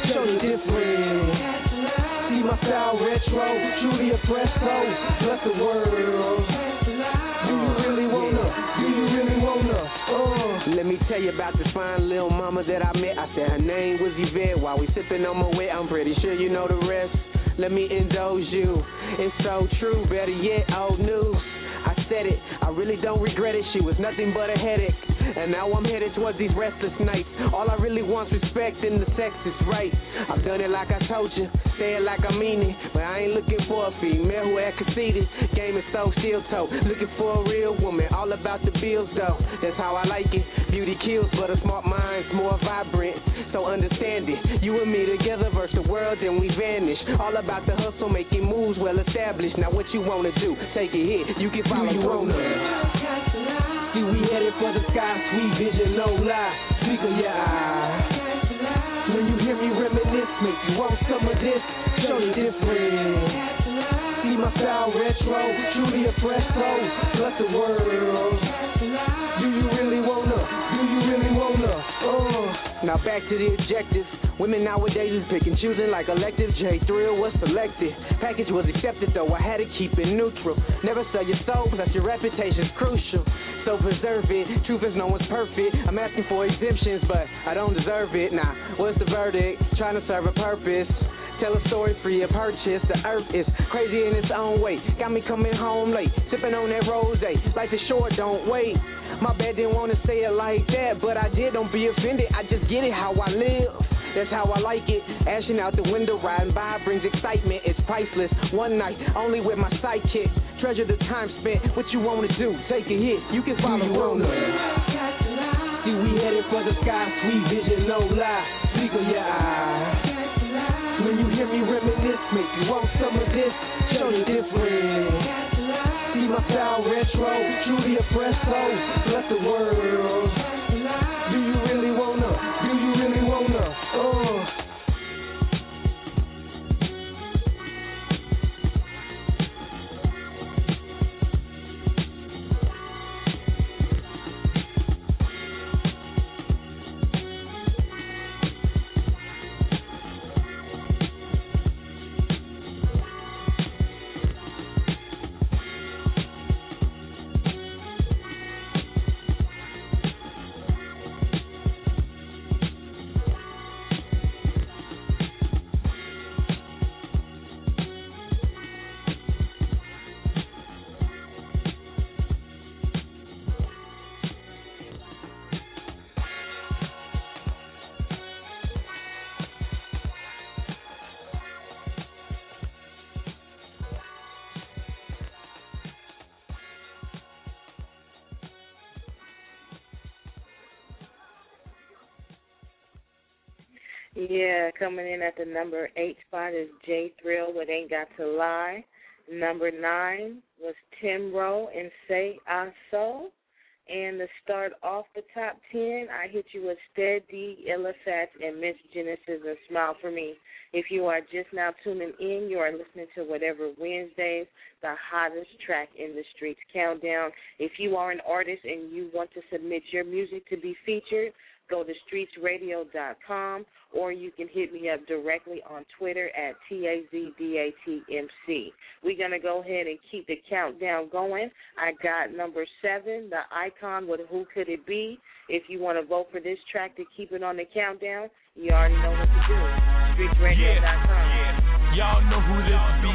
show you different. See my style retro, truly espresso, bless the world. Do you really wanna? Do you really wanna? Let me tell you about this fine little mama that I met. I said her name was Yvette. While we sipping on my wet, I'm pretty sure you know the rest. Let me indulge you. It's so true, better yet, old news. I said it, I really don't regret it. She was nothing but a headache. And now I'm headed towards these restless nights. All I really want's respect and the sex is right. I've done it like I told you, say it like I mean it. But I ain't looking for a female who had conceited. Game is so steel-toe, looking for a real woman. All about the bills though, that's how I like it. Beauty kills, but a smart mind's more vibrant. So understand it, you and me together versus the world, then we vanish. All about the hustle, making moves well established. Now what you wanna do, take a hit, you can follow through. See, we headed for the sky, sweet vision, no lie. Speak of your eyes. When you hear me reminisce, make you want some of this, show you different. See my style retro, truly espresso, bless the world. Do you really wanna? Do you really wanna? Now back to the objectives. Women nowadays is picking, choosing like elective. J Thrill was selected. Package was accepted though, I had to keep it neutral. Never sell your soul, plus your reputation's crucial. So preserve it, truth is no one's perfect. I'm asking for exemptions, but I don't deserve it. Nah, what's the verdict? Trying to serve a purpose. Tell a story for your purchase. The earth is crazy in its own way. Got me coming home late, sipping on that rosé. Life is short, don't wait. My bad, didn't want to say it like that, but I did, don't be offended. I just get it how I live. That's how I like it. Ashing out the window, riding by brings excitement. It's priceless. One night, only with my sidekick. Treasure the time spent. What you want to do? Take a hit. You can follow Rona. See, we headed for the sky. Sweet vision, no lie. Speak of your eyes. When you hear me reminisce, make you want some of this. Show you different. See my style retro, truly espresso, bless the world. Do you really wanna? Do you really wanna? Yeah, coming in at the number 8 spot is J Thrill with Ain't Got to Lie. Number 9 was Timro and Say I So. And to start off the top 10, I hit you with Steady, Illa Fats, and Miss Genesis and Smile for Me. If you are just now tuning in, you are listening to Whatever Wednesdays, the hottest track in the streets countdown. If you are an artist and you want to submit your music to be featured, go to streetsradio.com, or you can hit me up directly on Twitter at TAZDATMC. We're going to go ahead and keep the countdown going. I got number 7, the Icon with Who Could It Be. If you want to vote for this track to keep it on the countdown, you already know what to do. Streetsradio.com. Yeah. Y'all know who this be.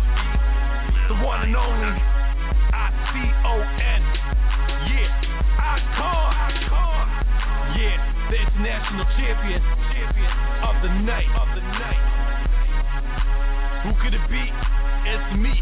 The one and only ICON. Yeah, Icon. Yeah, the international champion of the night. Who could it be? It's me.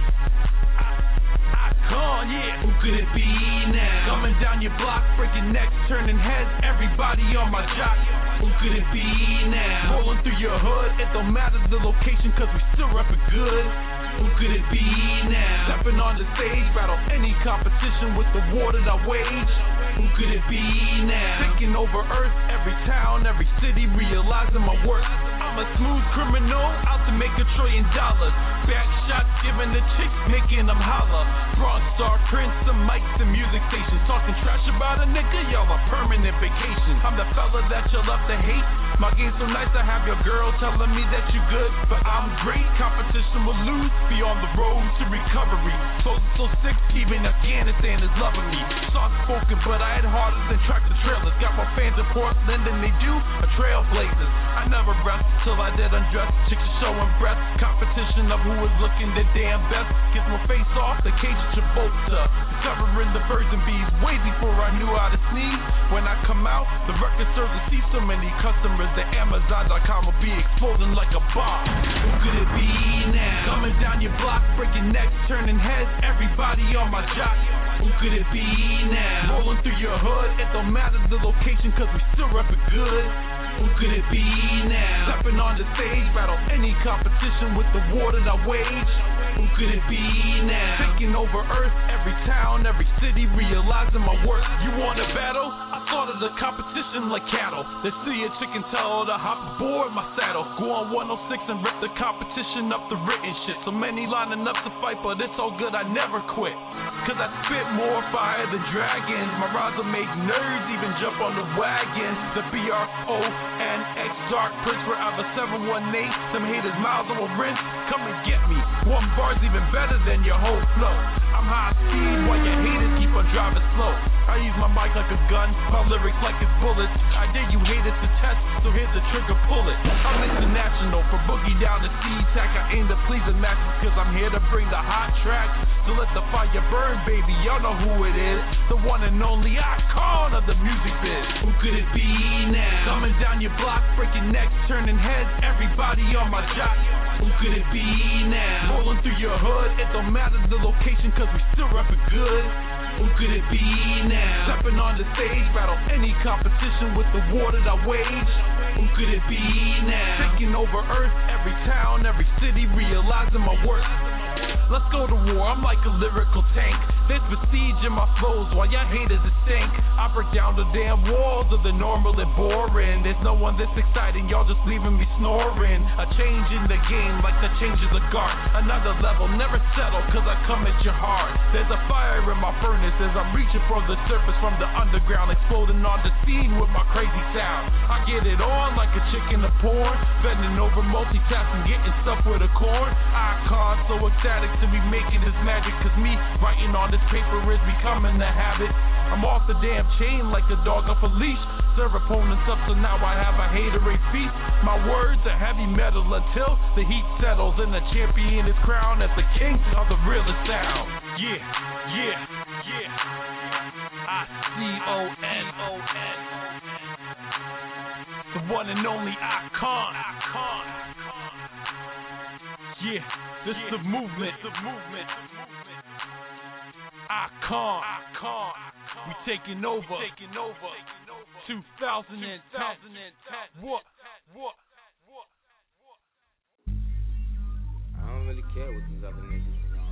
Icon, yeah. Who could it be now? Coming down your block, breaking necks, turning heads, everybody on my jock. Who could it be now? Rolling through your hood, it don't matter the location, cause we still reppin' good. Who could it be now? Stepping on the stage, battle any competition with the war that I wage. Who could it be now? Taking over earth, every town, every city, realizing my worth. I'm a smooth criminal, out to make $1 trillion. Back shots giving the chicks, making them holler. Bronx star, Prince, some mics and music stations. Talking trash about a nigga, y'all a permanent vacation. I'm the fella that you love to hate. My game's so nice, I have your girl telling me that you good, but I'm great. Competition will lose, be on the road to recovery. So sick, even Afghanistan is loving me. Soft spoken, but I had harder than tractor trailers. Got more fans in Portland than they do a Trailblazers. I never rest till I did undress. Chicks are showing breath. Competition of who is looking the damn best. Gets my face off the cage at Travolta. Covering the birds and bees way before I knew how to sneeze. When I come out, the record serves to see so many customers that Amazon.com will be exploding like a bomb. Who could it be now? Coming down your block, breaking necks, turning heads. Everybody on my jock. Who could it be now? Rolling through your hood, it don't matter the location, cause we still rep it good. Who could it be now? Stepping on the stage, battle any competition with the war that I wage. Who could it be now? Taking over earth, every town, every city, realizing my worth. You want a battle? I started a competition like cattle. They see a chicken tell to hop aboard my saddle. Go on 106 and rip the competition up the written shit. So many lining up to fight, but it's all good, I never quit. Cause I spit more fire than dragons. My rhymes will make nerds even jump on the wagon. The BRONX Dark Prince forever 718. Some haters miles on a rinse. Come and get me. One bar's even better than your whole flow. I'm high speed while your haters keep on driving slow. I use my mic like a gun, my lyrics like it's bullets. I dare you haters to test, so here's the trigger, pull it. I'm international, from Boogie down to C-Tac. I aim to please the masses, cause I'm here to bring the hot tracks. So let the fire burn, baby, y'all know who it is. The one and only icon of the music biz. Who could it be now? Coming down your block, breaking necks, turning heads. Everybody on my jock. Who could it be now? Rolling through your hood, it don't matter the location, cause we still rep it good. Who could it be now? Stepping on the stage, battle any competition with the war that I wage. Who could it be now? Taking over earth, every town, every city, realizing my worth. Let's go to war, I'm like a lyrical tank. There's prestige in my flows while y'all haters it stink. I break down the damn walls of the normal and boring. There's no one this exciting, y'all just leaving me snoring. A change in the game like the change of the guard. Another level, never settle cause I come at your heart. There's a fire in my furnace as I'm reaching for the surface from the underground. Exploding on the scene with my crazy sound. I get it on like a chick in a porn. Bending over, multitasking, getting stuff with a corn. Icon, so ecstatic to be making this magic. Cause me writing on this paper is becoming a habit. I'm off the damn chain like a dog off a leash. Serve opponents up so now I have a haterade feast. My words are heavy metal until the heat settles and the champion is crowned as the king of the realest sound. Yeah, yeah, yeah. ICON. The one and only icon. Yeah, this is the movement. Icon. We taking over. 2010. What? I don't really care what these other niggas is on.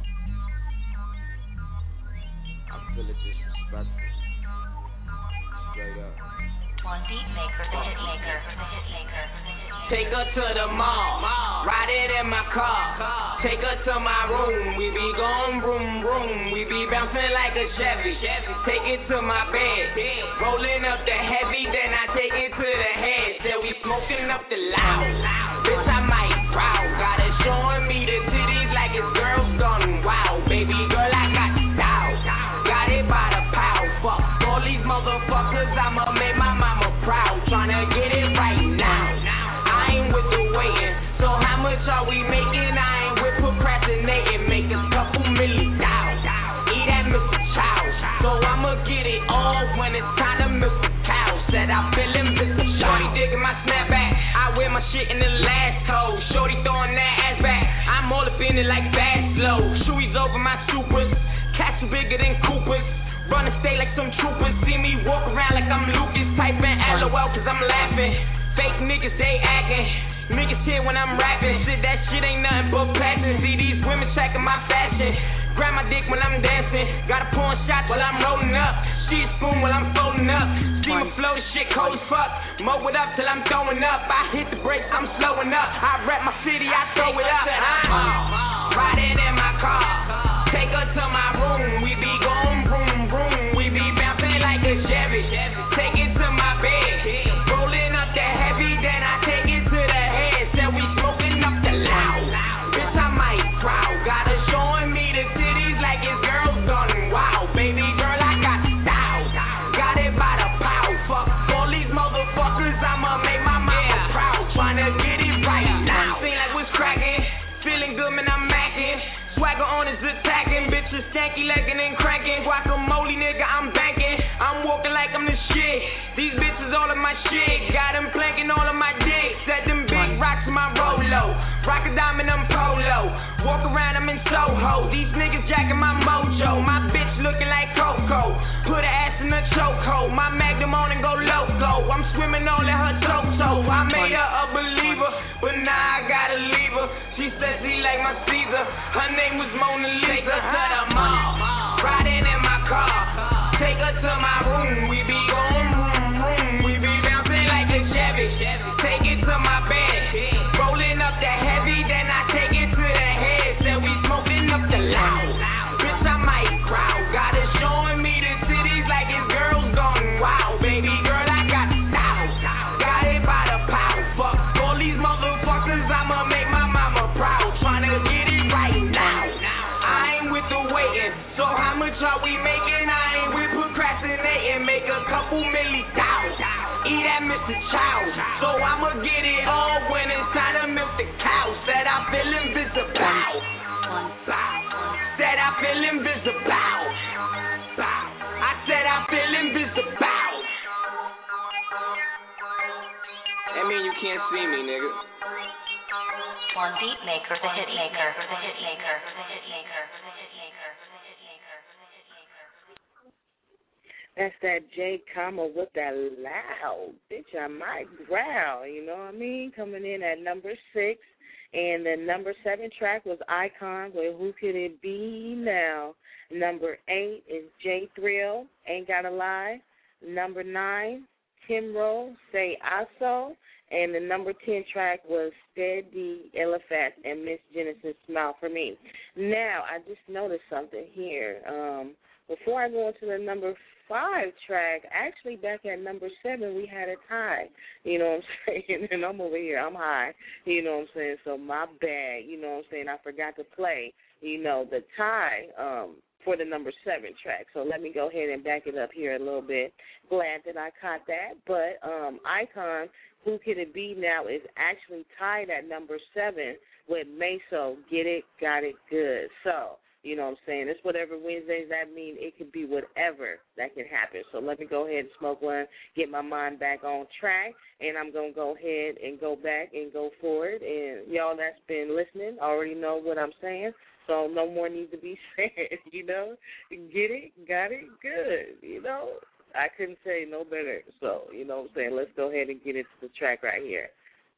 I feel it disrespectful. Straight up. One beat maker, the hit maker. Take her to the mall, ride it in my car. Take her to my room, we be going vroom vroom. We be bouncing like a Chevy. Take it to my bed, rolling up the heavy, then I take it to the head. Till we smoking up the loud. Bitch, I might proud. Got it showing me the titties like it's girls gone wild. Baby girl, I got style. Got it by the pound. Fuck all these motherfuckers, I'ma make my mama proud. Tryna get it right now. With the waiting, so how much are we making? I ain't with procrastinating, make a couple $1 million. Eat at Mr. Chow, so I'ma get it all when it's time to milk the cow. Said I feel him, Mr. Shorty digging my snapback. I wear my shit in the last coat. Shorty throwing that ass back. I'm all up in it like fast slow. Shoeies over my supers, cats too bigger than Coopers. Run and stay like some troopers. See me walk around like I'm Lucas, typing LOL cause I'm laughing. Fake niggas, they acting. Niggas here when I'm rapping. Shit, that shit ain't nothing but passion. See these women checking my fashion. Grab my dick when I'm dancing. Gotta pour shots while I'm rolling up. She a spoon while I'm folding up. See my flow, this shit cold as fuck. Mow it up till I'm throwing up. I hit the brakes, I'm slowing up. I rap my city, I throw nigga, man, I'm macking. Swagger on is attacking, bitches stanky legging and cracking. Guacamole, nigga, I'm banking. I'm walking like I'm the shit. These bitches all of my shit. Got them planking all of my dick. Set them big rocks in my Rolo. Rock a diamond, I'm polo. Walk around, I'm in Soho. These niggas jacking my mojo. My bitch looking like Coco. Put her ass in a chokehold. My magnum on and go loco. I'm swimming all in her toto. I made her a believer, but now I gotta leave her. She said she like my Caesar. Her name was Mona Lisa. To the mall, riding in my car. Take her to my room. We be going room. We be bouncing like a Chevy. Take it to my bed. Rolling up the heavy, then I take it to the head. Said we smoking up the loud. Bitch, I might crowd. Got her showing me the titties like it's girls gone wild. Baby girl, I got style. Got it by the pound. Fuck all these motherfuckers, I'ma make my mama proud. Tryna get it right now. I ain't with the waiting. So how much are we making? I ain't with procrastinating. Make a couple $1,000,000. Eat at Mr. Chow. So I'ma get it all when it's time to milk the cow. Said I feel invisible. Said I feel invisible. I said I feel invisible. That mean you can't see me, nigga. One beat maker, the hit maker, the hit maker, the hit maker, the hit maker, the hit maker. That's that J, with that loud. Bitch, I might growl, you know what I mean? Coming in at number 6. And the number 7 track was Icon with Who Could It Be Now. Number 8 is J Thrill, Ain't Gotta Lie. Number 9, Timro, Say Aso. And the number 10 track was Steady Elefant and Miss Genesis, Smile for Me. Now, I just noticed something here. Before I go into the number 5 track, actually back at number 7, we had a tie. You know what I'm saying? And I'm over here, I'm high. You know what I'm saying? So my bad. You know what I'm saying? I forgot to play, the tie for the number 7 track. So let me go ahead and back it up here a little bit. Glad that I caught that. But Icon, Who Could It Be Now, is actually tied at number 7 with Meso, Get It, Got It Good. So, you know what I'm saying? It's whatever Wednesdays that mean. It could be whatever that can happen. So let me go ahead and smoke one, get my mind back on track, and I'm going to go ahead and go back and go forward. And y'all that's been listening already know what I'm saying, so no more needs to be said, Get it, got it, good, I couldn't say no better. So, you know what I'm saying? Let's go ahead and get into the track right here.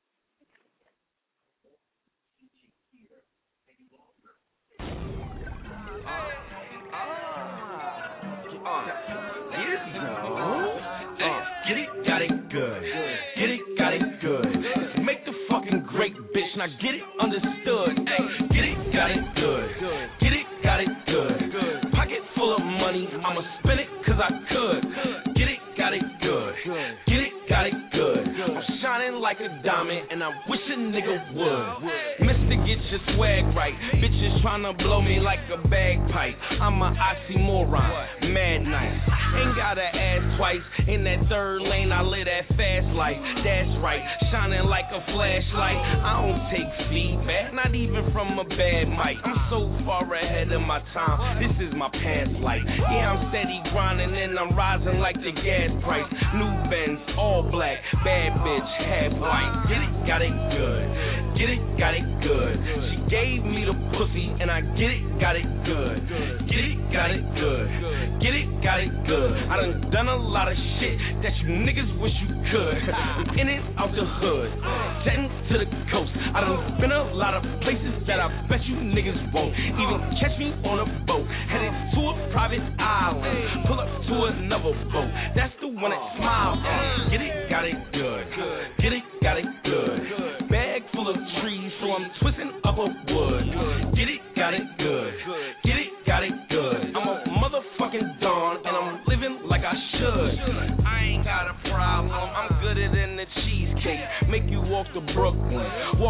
Get it, got it good. Get it, got it good. Make the fucking great bitch, now get it understood. Ay, get it, got it good. Get it, got it good. Pocket full of money, I'ma spend it cause I could. Get it, got it good. Get it, got it good. I'm shining like a diamond and I wish a nigga would. Mister, get your swag right. Bitches tryna blow me like a bagpipe. I'm a oxymoron, mad nice. Ain't gotta ask twice. In that third lane, I live that fast life. That's right, shining like a flashlight. I don't take feedback, not even from a bad mic. I'm so far ahead of my time. This is my past life. Yeah, I'm steady grinding and I'm rising like the gas price. New Benz, all black, bad bitch, half white. Get it, got it good. Get it, got it good. She gave me the pussy and I get it, got it good. Get it, got it good. Get it, got it good. I done a lot of shit that you niggas wish you could. In and out the hood, jetting to the coast. I done been a lot of places that I bet you niggas won't even catch me on a boat. Headed to a private island, pull up to another boat. That's the one that smiles. Get it, got it good. Get it, got it good. Bag full of trees, so I'm twisting up a wood. Get it, got it good. Get it, got it good. I'm a motherfucking Don, and I'm living like I should. I ain't got a problem, I'm gooder than the cheesecake. Make you walk to Brooklyn, walk you to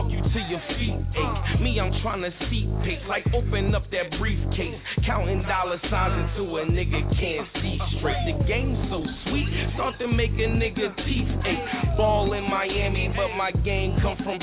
your feet ache. Me, I'm trying to see pace, like open up that briefcase, counting dollar signs until a nigga can't see straight. The game's so sweet, start to make a nigga teeth ache. Ball in Miami, but my game come from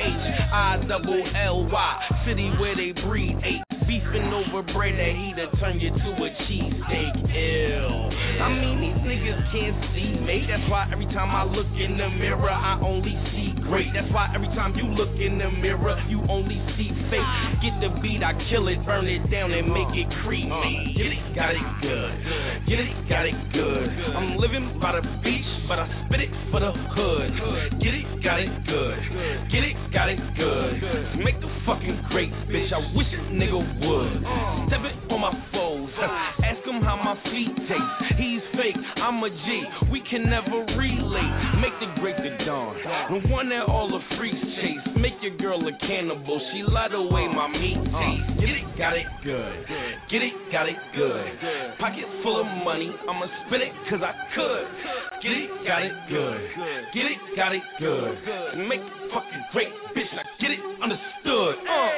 PHILLY, city where they breed eight. Beefing over bread that he'd turn you to a cheesesteak. Ew. I mean, these niggas can't see me. That's why every time I look in the mirror, I only see great. That's why every time you look in the mirror, you only see fake. Get the beat, I kill it, burn it down, and make it creamy. Get it, got it good. Get it, got it good. I'm living by the beach, but I spit it for the hood. Get it, got it good. Get it, got it good. Make the fucking great, bitch. I wish this nigga would. Step it on my foes. Ask him how my feet taste. He's fake, I'm a G. We can never relate. Make the great the dawn. The one that all the freaks chase. Make your girl a cannibal. She light away my meat taste. Get it, got it good. Get it, got it good. Pocket full of money. I'ma spend it cause I could. Get it, got it good. Get it, got it good. Make it fucking great, bitch. I get it, understood.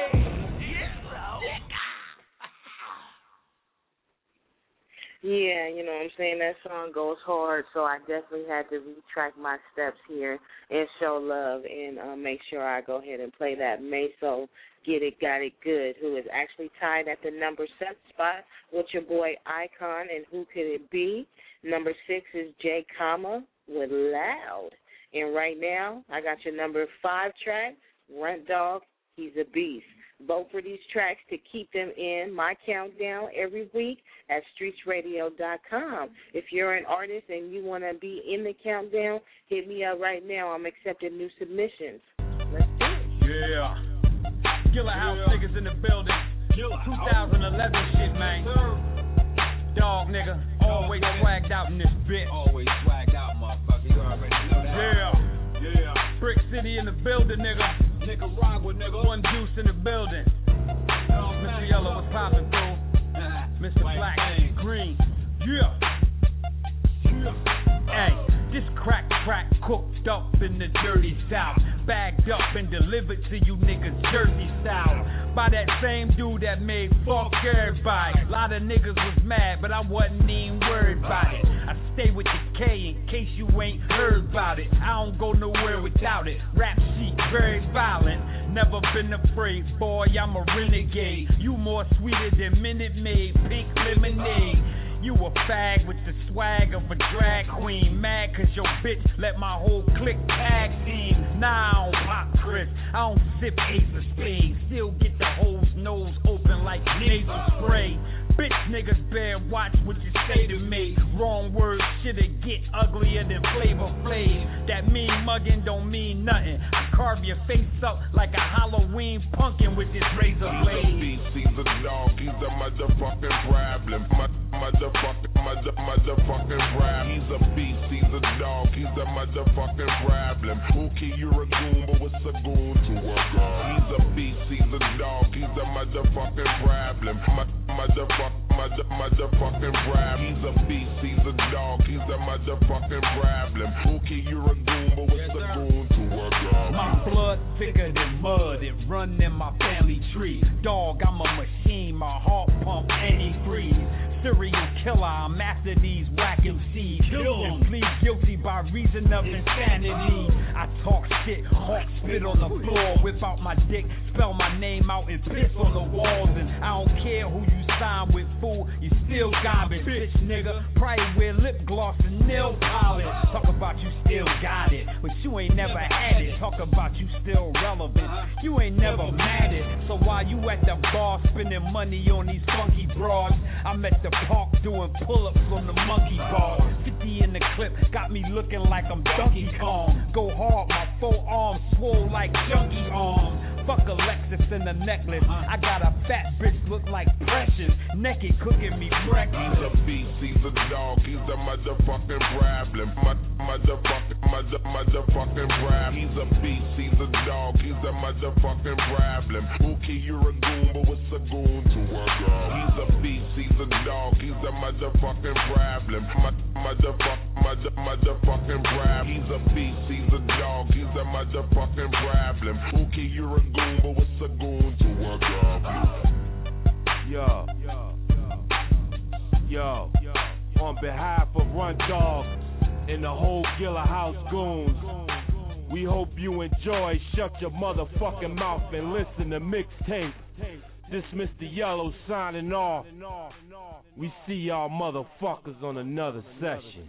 Yeah, you know what I'm saying? That song goes hard, so I definitely had to retrack my steps here and show love and make sure I go ahead and play that Meso Get It, Got It Good, who is actually tied at the number 7 spot with your boy Icon, and who could it be? Number 6 is J. Kama with Loud. And right now, I got your number 5 track, Rent Dog, He's a Beast. Vote for these tracks to keep them in my countdown every week at streetsradio.com. If you're an artist and you want to be in the countdown, hit me up right now. I'm accepting new submissions. Let's do it. Yeah. Killer House niggas in the building. 2011 shit, man. Dog nigga, always swagged out in this bitch. Always swagged out, motherfucker. You already know that. Yeah. Brick City in the building, nigga. Nicaragua, nigga. One Juice in the building. Mr. Yellow was popping through. Mr. Black and Green. Yeah. Hey, this crack cooked up in the dirty south. Bagged up and delivered to you niggas Jersey style. By that same dude that made fuck everybody. A lot of niggas was mad, but I wasn't even worried about it. I stay with the K in case you ain't heard about it. I don't go nowhere without it. Rap sheet, very violent. Never been afraid, boy, I'm a renegade. You more sweeter than Minute Maid, pink lemonade. You a fag with the swag of a drag queen. Mad cause your bitch let my whole clique tag team. Nah, I don't pop Chris, I don't sip Ace of Spades. Still get the hoe's nose open like nasal spray. Bitch niggas better watch what you say to me. Wrong words shit'll get uglier than Flavor Flav. That mean mugging don't mean nothing. I carve your face up like a Halloween pumpkin with this razor blade. He's a dog, he's a motherfucking problem. Motherfucking rap. He's a beast, he's a dog, he's a motherfucking problem. Okay, you're a goon, but what's a goon to a girl? He's a beast, he's a dog, he's a motherfucking problem. Motherfucking rap. He's a beast, he's a dog, he's a motherfucking problem. Okay, you're a goon, but what's a goon to a girl? My blood thicker than mud, it run in my family tree. Dog, I'm a machine, my heart pump any freeze. Serial killer, I'm after these whack MCs. And plead guilty by reason of insanity. I talk shit, hawk spit on the floor, whip out my dick, spell my name out and piss on the walls. And I don't care who you sign with, fool, you still garbage, bitch nigga. Probably wear lip gloss and nail polish. Talk about you still got it, but you ain't never had it. Talk about you still relevant, you ain't never mad it. So while you at the bar spending money on these funky broads, I'm at the park doing pull-ups on the monkey ball. 50 in the clip, got me looking like I'm Donkey Kong. Go hard, my forearms swole like junkie arms. Fuck a Lexus and a necklace. I got a fat bitch look like Precious, naked cooking me breakfast. He's a beast, he's a dog, he's a motherfucking problem. Motherfucking rap. He's a beast, he's a dog, he's a motherfucking problem. Okay, you're a goon, but what's a goon to a girl? He's a beast, he's a dog, he's a motherfucking problem. motherfucking brab. He's a beast, he's a dog, he's a motherfucking brablin. Pookie, you're a goon, but what's a goon to work off you? Yo, on behalf of Run Dog and the whole Gilla House goons, we hope you enjoy. Shut your motherfucking mouth and listen to Mixtape. This Mr. Yellow signing off. We see y'all motherfuckers on another session.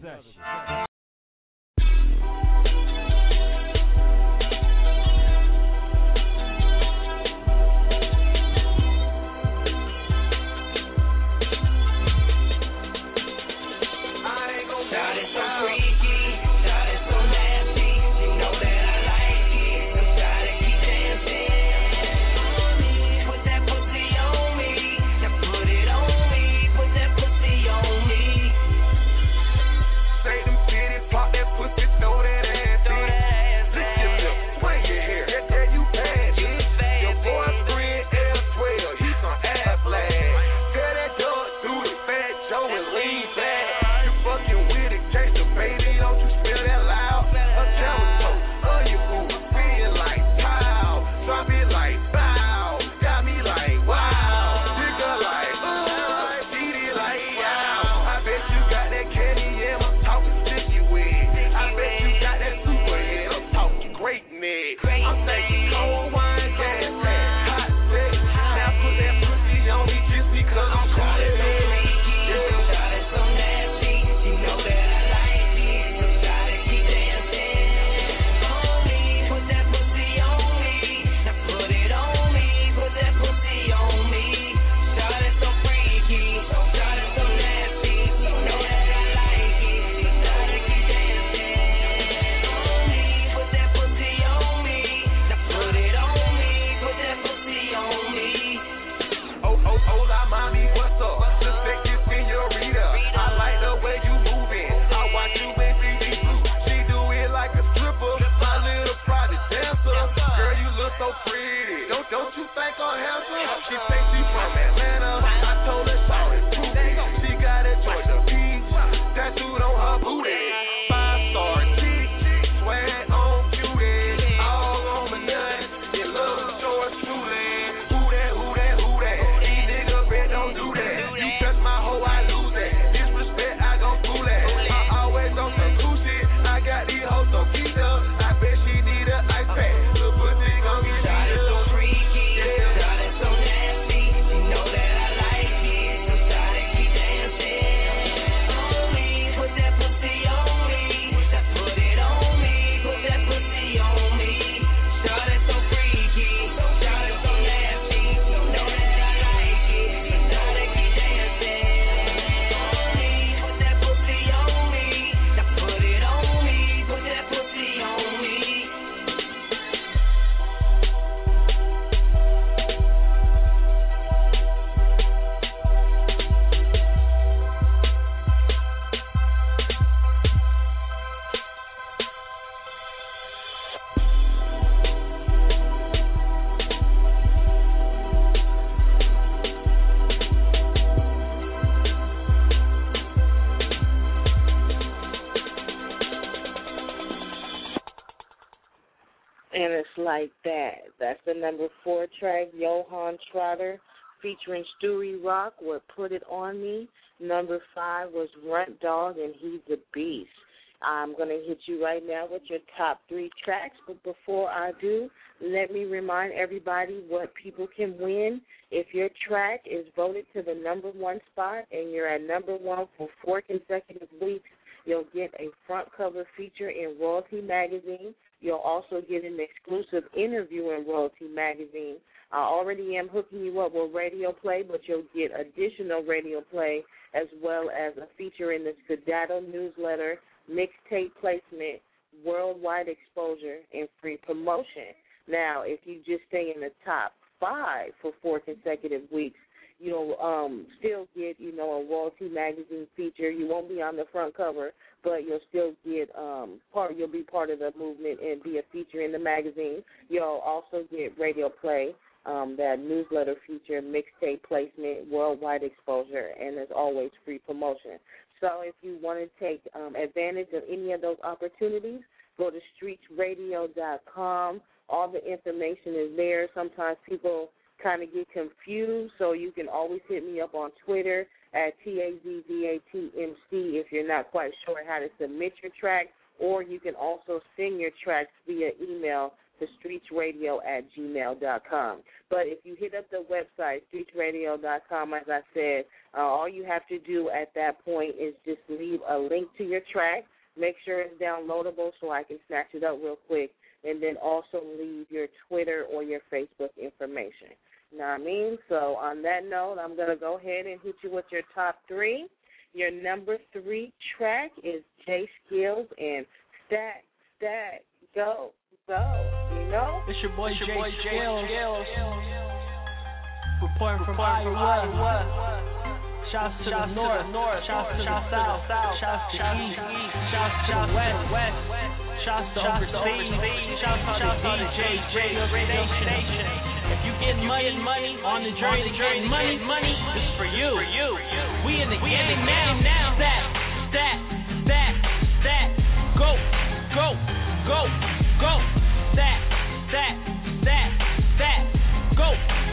And it's like that. That's the number 4 track, Johan Trotter, featuring Stewie Rock with Put It On Me. Number 5 was Runt Dog, and He's a Beast. I'm going to hit you right now with your top 3 tracks, but before I do, let me remind everybody what people can win. If your track is voted to the number 1 spot and you're at number 1 for 4 consecutive weeks, you'll get a front cover feature in Royalty Magazine. You'll also get an exclusive interview in Royalty Magazine. I already am hooking you up with radio play, but you'll get additional radio play as well as a feature in the Skedaddle newsletter, mixtape placement, worldwide exposure, and free promotion. Now, if you just stay in the top 5 for 4 consecutive weeks, you'll still get, a Royalty Magazine feature. You won't be on the front cover, but you'll still get you'll be part of the movement and be a feature in the magazine. You'll also get radio play, that newsletter feature, mixtape placement, worldwide exposure, and as always, free promotion. So if you want to take advantage of any of those opportunities, go to streetsradio.com. All the information is there. Sometimes people kind of get confused, so you can always hit me up on Twitter at TAZZATMC if you're not quite sure how to submit your track, or you can also send your tracks via email to streetsradio@gmail.com. But if you hit up the website, streetsradio.com, as I said, all you have to do at that point is just leave a link to your track. Make sure it's downloadable so I can snatch it up real quick, and then also leave your Twitter or your Facebook information. You know what I mean? So on that note, I'm going to go ahead and hit you with your top three. Your number 3 track is Jay Skills and Stack, Go. You know? It's your boy Jay Skills. Reporting from Iowa. Shouts to the north, shouts to the south, shouts to the east, shouts to the west, shouts to overseas, shouts to the DJ radio station. If you get money on the journey to get money, this is for you. We in the game now. Stat, go. Stat, go.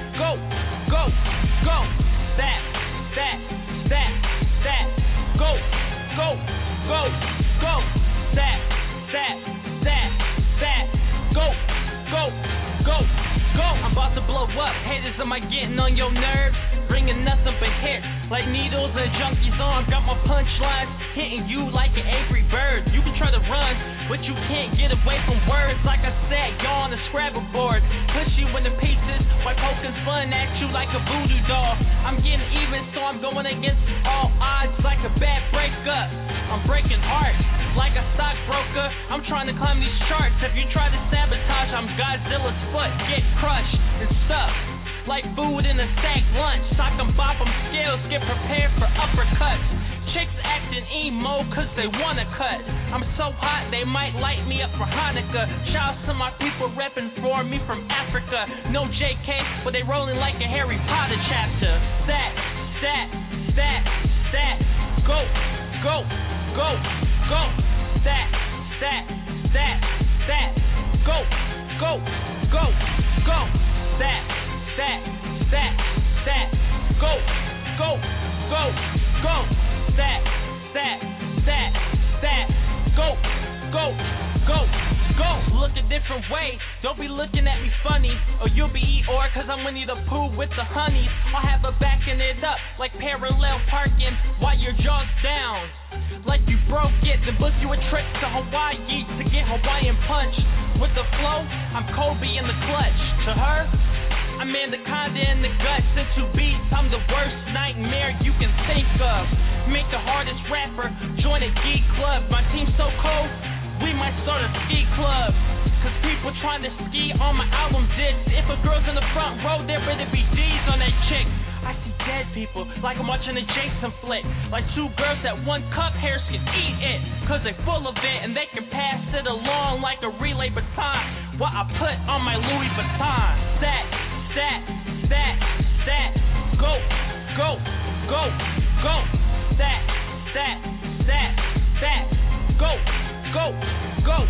Go. I'm about to blow up. Haters, am I getting on your nerves? Bringing nothing but hits, like needles and junkies on. Got my punchlines hitting you like an angry bird. You can try to run, but you can't get away from words. Like I said, y'all on the Scrabble board. Push you in the pieces, while poking fun at you like a voodoo doll. I'm getting even, so I'm going against all odds like a bad breakup. I'm breaking hearts like a stockbroker. I'm trying to climb these charts. If you try to sabotage, I'm Godzilla's foot. Get crushed and stuffed like food in a sack lunch. Sock 'em, bop 'em, scales, get prepared for uppercuts. Chicks acting emo cause they wanna cut. I'm so hot they might light me up for Hanukkah. Shouts to my people repping for me from Africa. No JK, but they rolling like a Harry Potter chapter. Stat, go. Stat, go. Go. Look a different way. Don't be looking at me funny, or you'll be Eeyore, cause I'm Winnie the Pooh with the honeys. I'll have her backing it up like parallel parking while your jaw's down. Like you broke it, then book you a trip to Hawaii to get Hawaiian punch. With the flow, I'm Kobe in the clutch. To her, I'm Anaconda in the guts. In 2 beats, I'm the worst nightmare you can think of. Make the hardest rapper join a geek club. My team's so cold, we might start a ski club. Cause people trying to ski on my album discs. If a girl's in the front row, there better be D's on that chick. I see dead people like I'm watching a Jason flick. Like 2 girls that 1 cup, hairs can eat it. Cause they full of it and they can pass it along like a relay baton. What I put on my Louis Vuitton. Stat, go. Stat, go.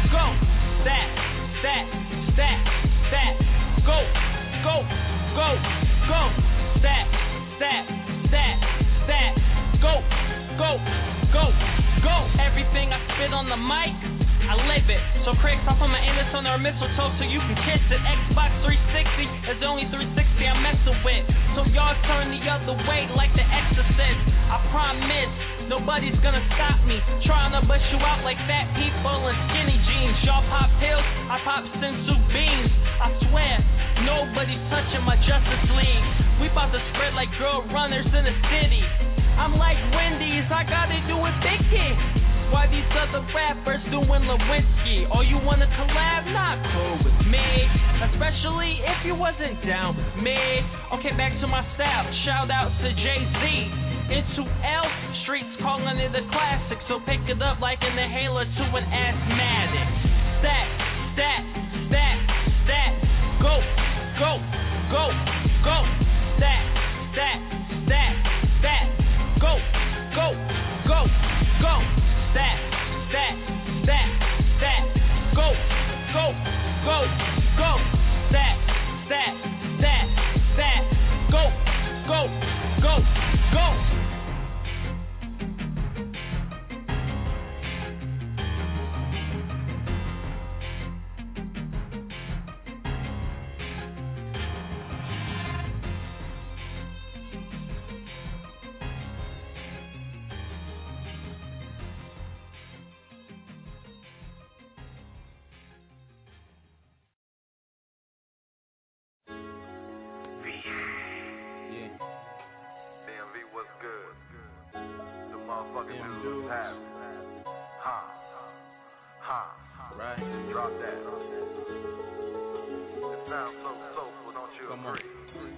Go. Everything I spit on the mic, I live it. So critics off on my Anderson or mistletoe so you can kiss it. Xbox 360 is the only 360 I'm messing with. So y'all turn the other way like the Exorcist. I promise nobody's gonna stop me. Trying to bust you out like fat people in skinny jeans. Y'all pop pills, I pop sensu beans. I swear, nobody's touching my Justice League. We about to spread like girl runners in the city. I'm like Wendy's, I gotta do it big kid. Why these other rappers doing Lewinsky? Oh, you wanna collab? Not cool with me. Especially if you wasn't down with me. Okay, back to my style. Shout out to Jay-Z. Into L Streets calling it a classic. So pick it up like an inhaler to an asthmatic. Stat. Go. Stat. Go. fucking dudes have. Right. Drop that. It sounds so soulful, don't you agree?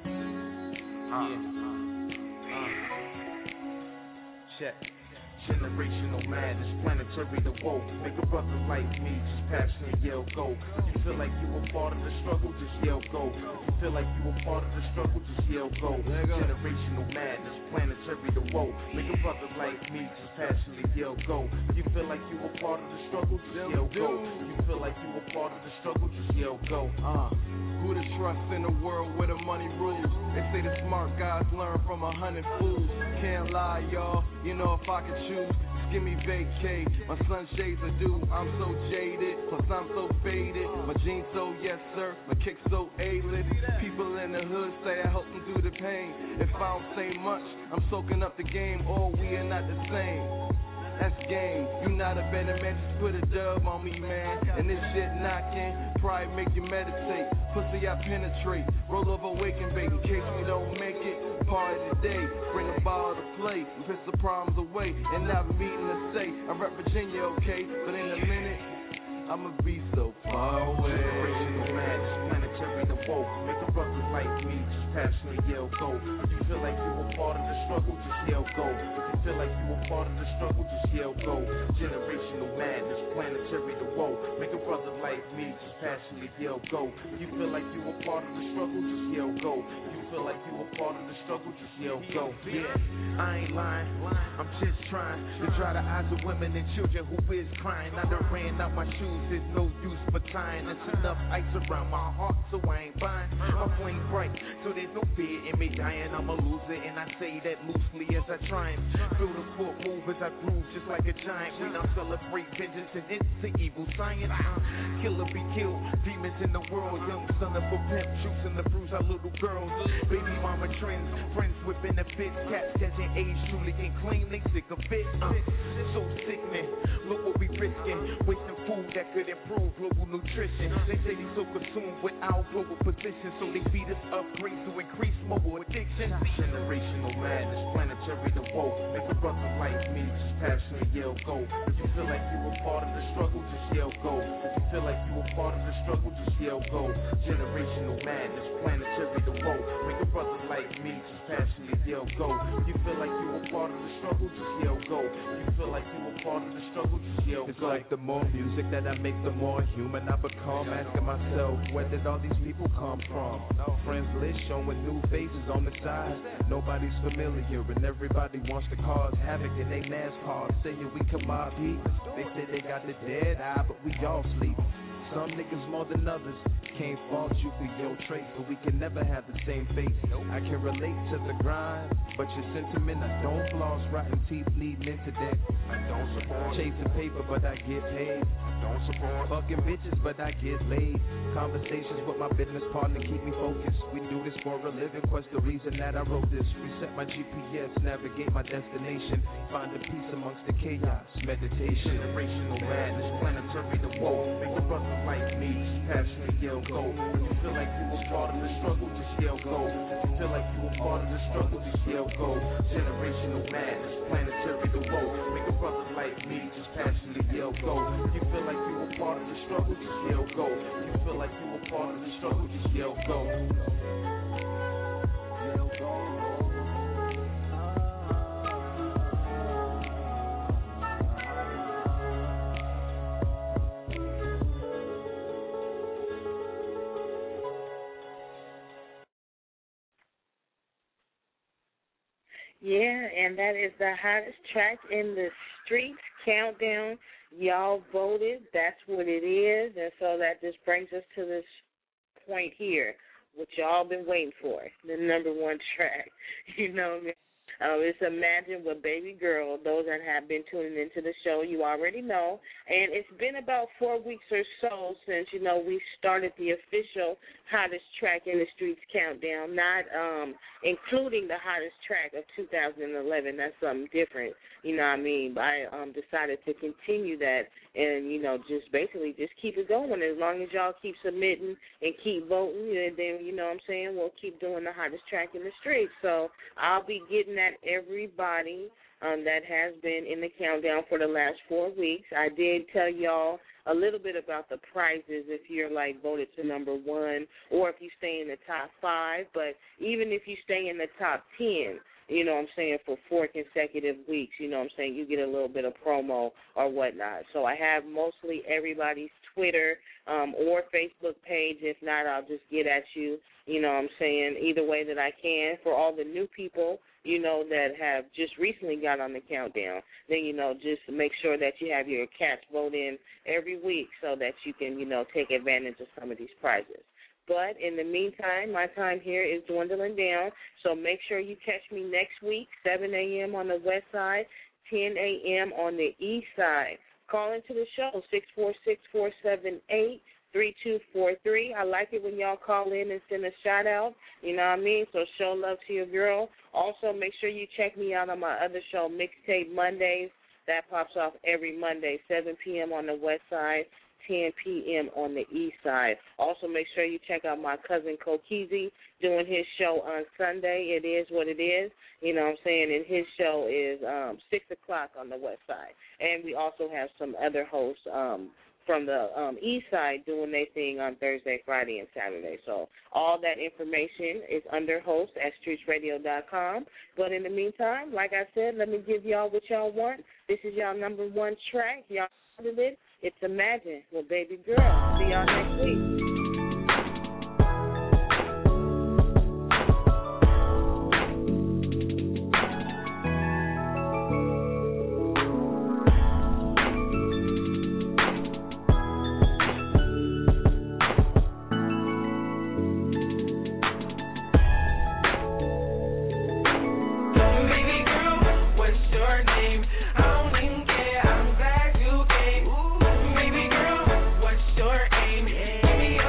Check. Generational madness, planetary to woke. Make a brother like me just passionate, yell go. If you feel like you were part of the struggle, just yell go. If you feel like you were part of the struggle, just yell go. Generational madness, planetary to woke. Make a brother like me just passionate, yell go. If you feel like you were part of the struggle, just yell go. If you feel like you were part of the struggle, just yell go. Who to trust in a world where the money rules? They say the smart guys learn from 100 fools. Can't lie, y'all. You know if I could choose, just give me vacay. My sunshades are due. I'm so jaded, plus I'm so faded. My jeans so yes sir, my kicks so A-list. People in the hood say I help them through the pain. If I don't say much, I'm soaking up the game. All we are not the same. That's game. You not a better man, just put a dub on me, man. And this shit knocking, pride make you meditate. Pussy I penetrate, roll over wake and bake. In case we don't make it, party today. Bring a ball to play, and piss the problems away. And I've meeting to say, I rep Virginia, okay? But in a minute, I'ma be so far away. Generational madness, planetary to woke. Make a brother like me just passionate, yell go. If you feel like you were part of the struggle, just yell go. If you feel like you were part of the struggle, just yell go. Generational madness, planetary to woke. Make a brother like me just passionate, yell go. If you feel like you were part of the struggle, just yell go. If you feel like you were part of the struggle, just yell go. Yeah, I ain't lying, I'm just trying to dry the eyes of women and children who is crying. I done ran out my shoes, there's no use for tying. There's enough ice around my heart, so I ain't buying. My flame bright, so there's no fear in me dying. I'm a loser, and I say that loosely as I triumph. Feel the foot move as I groove, just like a giant. We don't celebrate vengeance and into evil science. Killer be killed, demons in the world. Young son of a pimp, shoots in the bruise our little girls. Baby mama trends, friends with benefits. Cats catching age, truly can claim they sick of it. So sickening, look what we risking. Wasting food that could improve global nutrition. They say we so consumed with our global position, so they feed us upgrades to increase mobile addiction. Generational madness, planetary to woke. Make a brother like me just passionate, yell go. If you feel like you were part of the struggle, just yell go. If you feel like you were part of the struggle, just yell go. Generational madness, planetary to woke. Make a brother like me just passionate, yell go. If you feel like you were part of the struggle, just yell go. If you feel like you were part of the struggle, just yell go. It's like the more music that I make, the more human I become. Asking myself, where did all these people come from? Friends list showing new faces on the side. Nobody's familiar and everybody wants to cause havoc in they NASCAR. Saying we come out heat. They say they got the dead eye, but we all sleep. Some niggas more than others. Can't fault you for your traits, but we can never have the same fate. I can relate to the grind, but your sentiment, I don't floss. Rotten teeth lead men to death. I don't support chasing paper, but I get paid. I don't support fucking bitches, but I get laid. Conversations with my business partner keep me focused. We do this for a living, quest the reason that I wrote this. Reset my GPS, navigate my destination. Find a peace amongst the chaos, meditation. Generational madness, planetary to woke. Make a brother like me, passionate, yell go. If you feel like you were part of the struggle, just yell go. If you feel like you were part of the struggle, just yell go. Generational madness, planetary to woke. Make a brother like me, just passionately yell go. If you feel like you were part of the struggle, just yell go. If you feel like you were part of the struggle, just yell go. Yell go. Yeah, and that is the hottest track in the streets countdown. Y'all voted. That's what it is. And so that just brings us to this point here, what y'all been waiting for, the number one track. You know what I mean? It's Imagine with Baby Girl. Those that have been tuning into the show, you already know. And it's been about 4 weeks or so since, we started the official hottest track in the streets countdown, not including the hottest track of 2011. That's something different, you know what I mean? I decided to continue that and, just basically just keep it going. As long as y'all keep submitting and keep voting, and then, we'll keep doing the hottest track in the streets. So I'll be getting at everybody that has been in the countdown for the last 4 weeks. I did tell y'all a little bit about the prizes if you're, like, voted to number 1 or if you stay in the top 5. But even if you stay in the top 10, you know what I'm saying, for 4 consecutive weeks, you know what I'm saying, you get a little bit of promo or whatnot. So I have mostly everybody's Twitter or Facebook page. If not, I'll just get at you, you know what I'm saying, either way that I can. For all the new people, you know, that have just recently got on the countdown, then, you know, just make sure that you have your cats vote in every week so that you can, you know, take advantage of some of these prizes. But in the meantime, my time here is dwindling down, so make sure you catch me next week, 7 a.m. on the west side, 10 a.m. on the east side. Call into the show, 646-478-3243. I like it when y'all call in and send a shout-out, you know what I mean? So show love to your girl. Also, make sure you check me out on my other show, Mixtape Mondays. That pops off every Monday, 7 p.m. on the west side, 10 p.m. on the east side. Also, make sure you check out my cousin Kokizi doing his show on Sunday. It is what it is, you know what I'm saying, and his show is 6 o'clock on the west side. And we also have some other hosts from the east side doing their thing on Thursday, Friday, and Saturday. So all that information is under host at streetsradio.com. But in the meantime, like I said, let me give y'all what y'all want. This is y'all number 1 track. Y'all heard it. It's Imagine with Baby Girl. See y'all next week. Baby girl, what's your aim? Give me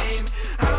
game.